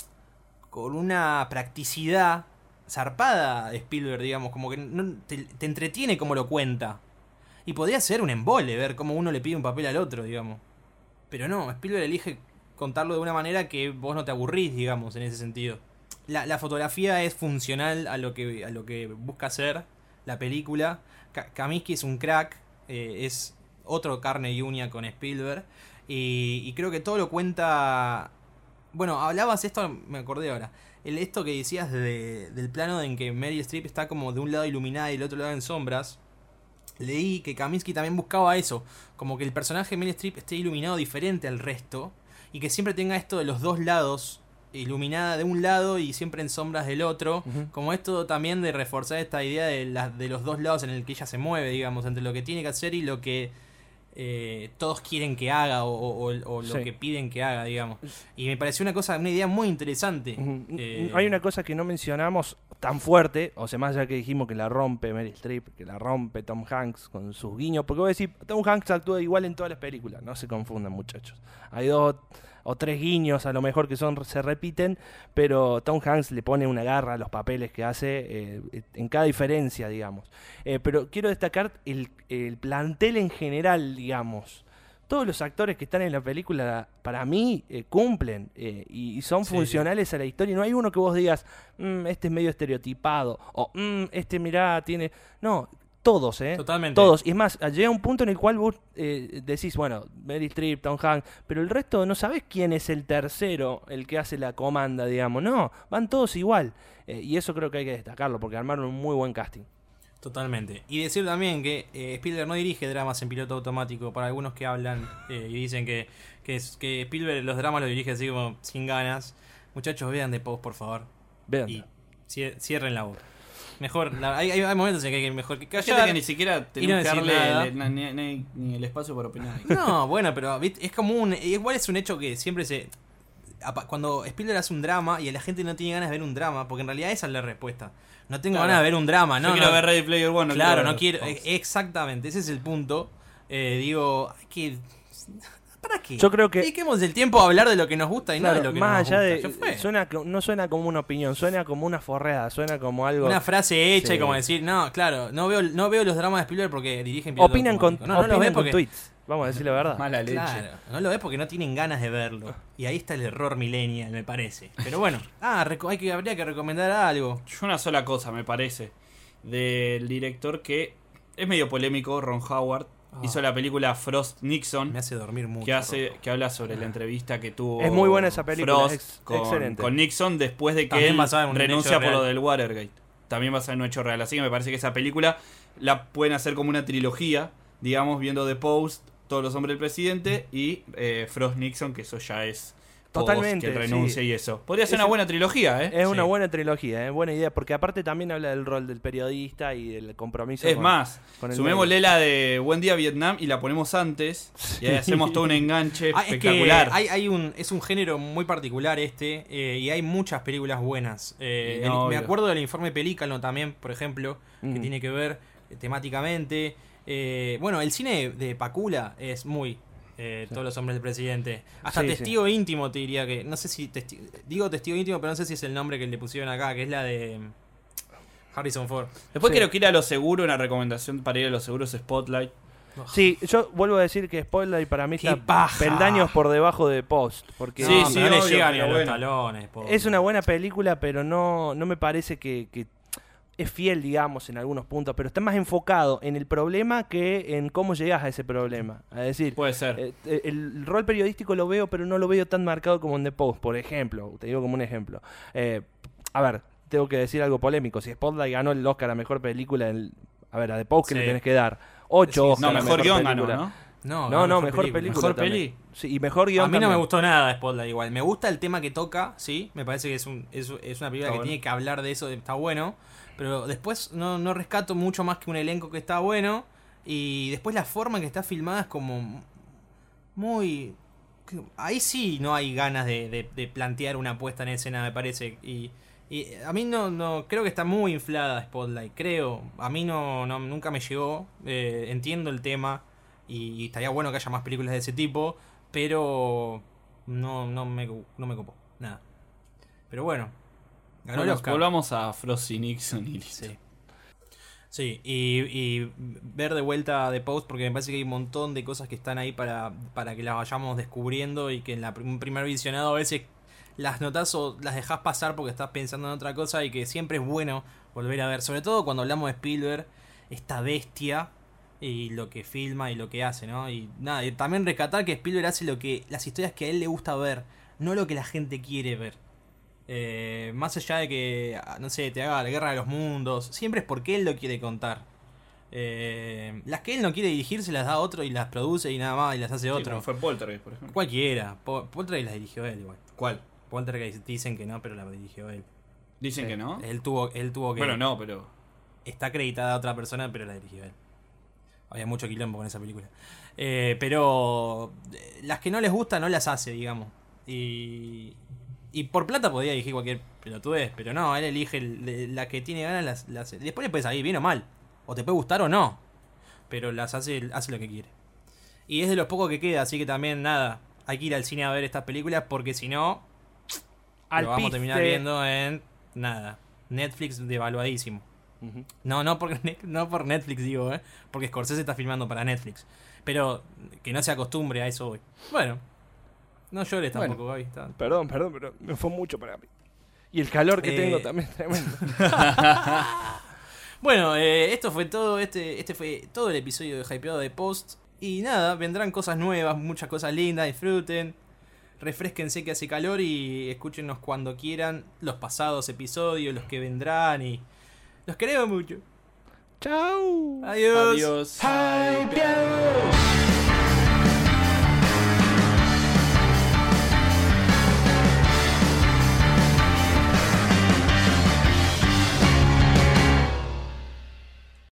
con una practicidad zarpada de Spielberg, digamos, como que no, te, te entretiene como lo cuenta. Y podría ser un embole ver cómo uno le pide un papel al otro, digamos. Pero no, Spielberg elige contarlo de una manera que vos no te aburrís, digamos, en ese sentido. La, la fotografía es funcional a lo que, a lo que busca hacer la película. Ka- Kaminsky es un crack, eh, es otro carne y uña con Spielberg. Y, y creo que todo lo cuenta... Bueno, hablabas esto, me acordé ahora. El, esto que decías de, del plano en que Meryl Streep está como de un lado iluminada y del otro lado en sombras. Leí que Kaminsky también buscaba eso, como que el personaje de Meryl Streep esté iluminado diferente al resto. y que siempre tenga esto de los dos lados, iluminada de un lado y siempre en sombras del otro, uh-huh. como esto también de reforzar esta idea de, la, de los dos lados en el que ella se mueve, digamos, entre lo que tiene que hacer y lo que eh, todos quieren que haga o, o, o lo sí. que piden que haga, digamos. Y me pareció una cosa, una idea muy interesante. Uh-huh. Eh, Hay una cosa que no mencionamos tan fuerte, o sea, más allá que dijimos que la rompe Meryl Streep, que la rompe Tom Hanks con sus guiños, porque voy a decir, Tom Hanks actúa igual en todas las películas, no se confundan, muchachos. Hay dos o tres guiños a lo mejor que son se repiten, pero Tom Hanks le pone una garra a los papeles que hace eh, en cada diferencia, digamos. Eh, pero quiero destacar el, el plantel en general, digamos. Todos los actores que están en la película, para mí, eh, cumplen eh, y, y son sí, funcionales sí. a la historia. No hay uno que vos digas, mmm, este es medio estereotipado, o mmm, este mirá, tiene... No, todos, ¿eh? Totalmente. Todos. Y es más, llega un punto en el cual vos eh, decís, bueno, Meryl Streep, Tom Hanks, pero el resto no sabés quién es el tercero, el que hace la comanda, digamos. No, van todos igual. Eh, y eso creo que hay que destacarlo, porque armaron un muy buen casting. Totalmente. Y decir también que eh, Spielberg no dirige dramas en piloto automático. Para algunos que hablan eh, y dicen que, que, es, que Spielberg los dramas los dirige así como sin ganas. Muchachos, vean The Post, por favor. Vean. Y cierren la boca. Mejor, la, hay, hay momentos en que hay que mejor que callar. Fíjate que ni siquiera tenemos no que darle el, ni, ni, ni el espacio para opinar. No, bueno, pero es como un... Igual es un hecho que siempre se... Cuando Spielberg hace un drama y la gente no tiene ganas de ver un drama, porque en realidad esa es la respuesta. No tengo claro. ganas de ver un drama, ¿no? Yo quiero no, ver Ready Player One. No claro, quiero no quiero... Fox. Exactamente, ese es el punto. Eh, digo, hay que... ¿Para qué? Yo creo que dediquemos el tiempo a hablar de lo que nos gusta y claro, no de lo que más no allá nos gusta. de suena, no suena como una opinión, suena como una forreada, suena como algo una frase hecha sí. y como decir, no, claro, no veo no veo los dramas de Spielberg porque dirigen opinan con no, no opinan ves con porque... tweets, vamos a decir la verdad. Mala leche. Claro, no lo ves porque no tienen ganas de verlo. Y ahí está el error millennial, me parece. Pero bueno, ah, hay que habría que recomendar algo. Yo una sola cosa, me parece, del director que es medio polémico, Ron Howard. Hizo la película Frost Nixon. Me hace dormir mucho. Que, hace, que habla sobre la entrevista que tuvo es muy buena esa película, Frost es con, excelente. con Nixon después de que También él renuncia por lo del Watergate. También basada en un hecho real. Así que me parece que esa película la pueden hacer como una trilogía, digamos, viendo The Post, Todos los hombres del presidente y eh, Frost Nixon, que eso ya es totalmente que renuncia sí. y eso. Podría ser es, una buena trilogía, ¿eh? Es una sí. buena trilogía, ¿eh? Buena idea, porque aparte también habla del rol del periodista y del compromiso. Es con, más, con el sumémosle la de Buen Día Vietnam y la ponemos antes sí. y ahí hacemos todo un enganche ah, espectacular. Es, que hay, hay un, es un género muy particular este eh, y hay muchas películas buenas. Eh, no, el, me acuerdo del Informe Pelícano también, por ejemplo, mm. que tiene que ver eh, temáticamente. Eh, bueno, el cine de Pakula es muy... Eh, sí. Todos los hombres del presidente. Hasta sí, Testigo sí. Íntimo te diría que... No sé si... Testi digo Testigo Íntimo, pero no sé si es el nombre que le pusieron acá, que es la de Harrison Ford. Después sí. quiero que ir a lo seguro, una recomendación para ir a lo seguro es Spotlight. Sí, yo vuelvo a decir que Spotlight para mí está paja. peldaños por debajo de Post. Porque sí, no, sí, no no le llega ni a los talones. Es una buena película, pero no, no me parece que... que es fiel, digamos, en algunos puntos, pero está más enfocado en el problema que en cómo llegas a ese problema. Es decir, puede ser. Eh, el, el rol periodístico lo veo, pero no lo veo tan marcado como en The Post, por ejemplo. Te digo como un ejemplo. Eh, a ver, tengo que decir algo polémico. Si Spotlight ganó el Oscar a mejor película, en, a ver, a The Post, ¿qué sí. le tenés que dar? Ocho Oscar. No, mejor guión ganó, ¿no? No, no, no, mejor película. Mejor peli. Sí, y mejor guión. A mí no también. me gustó nada Spotlight igual. Me gusta el tema que toca, sí. Me parece que es, un, es, es una película está que bueno. tiene que hablar de eso, está bueno. Pero después no, no rescato mucho más que un elenco que está bueno. Y después la forma en que está filmada es como muy... Ahí sí no hay ganas de, de, de plantear una puesta en escena, me parece. Y, y a mí no, no creo que está muy inflada Spotlight, creo. A mí no, no nunca me llegó. Eh, entiendo el tema. Y, y estaría bueno que haya más películas de ese tipo. Pero no, no, me, no me copó. Nada. Pero bueno. Ganó bueno, volvamos a Frosty Nixon y listo. Sí, sí y, y ver de vuelta The Post, porque me parece que hay un montón de cosas que están ahí para, para que las vayamos descubriendo y que en la, un primer visionado a veces las notas o las dejas pasar porque estás pensando en otra cosa y que siempre es bueno volver a ver, sobre todo cuando hablamos de Spielberg, esta bestia y lo que filma y lo que hace, ¿no? Y nada, y también rescatar que Spielberg hace lo que las historias que a él le gusta ver, no lo que la gente quiere ver. Eh, más allá de que, no sé, te haga la guerra de los mundos, siempre es porque él lo quiere contar. Eh, las que él no quiere dirigir se las da a otro y las produce y nada más y las hace Sí, otro. como fue Poltergeist, por ejemplo. Cualquiera. Po- Poltergeist las dirigió él igual. ¿Cuál? Poltergeist dicen que no, pero la dirigió él. Dicen Sí. que no. Él tuvo, él tuvo que... Bueno, no, pero. Está acreditada a otra persona, pero la dirigió él. Había mucho quilombo con esa película. Eh, pero eh, las que no les gusta no las hace, digamos. Y, y por plata podía dirigir cualquier pelotudez, pero no, él elige el- la que tiene ganas, las, las hace. Después le puede salir bien o mal. O te puede gustar o no. Pero las hace, hace lo que quiere. Y es de los pocos que queda, así que también nada. Hay que ir al cine a ver estas películas porque si no, Al lo vamos a terminar piste. viendo en nada. Netflix devaluadísimo. Ujú. No, no por, no por Netflix digo, ¿eh? Porque Scorsese está filmando para Netflix. Pero que no se acostumbre a eso hoy. Bueno, no llores Bueno. tampoco, Gaby. está- Perdón, perdón, pero me fue mucho para mí. Y el calor que Eh. tengo también es tremendo. Bueno, eh, esto fue todo. Este, este fue todo el episodio de Hypeado de Post. Y nada, vendrán cosas nuevas, muchas cosas lindas. Disfruten. Refresquense que hace calor y escúchenos cuando quieran. Los pasados episodios, los que vendrán. Y los queremos mucho. Chau. Adiós. Adiós. Hypeados.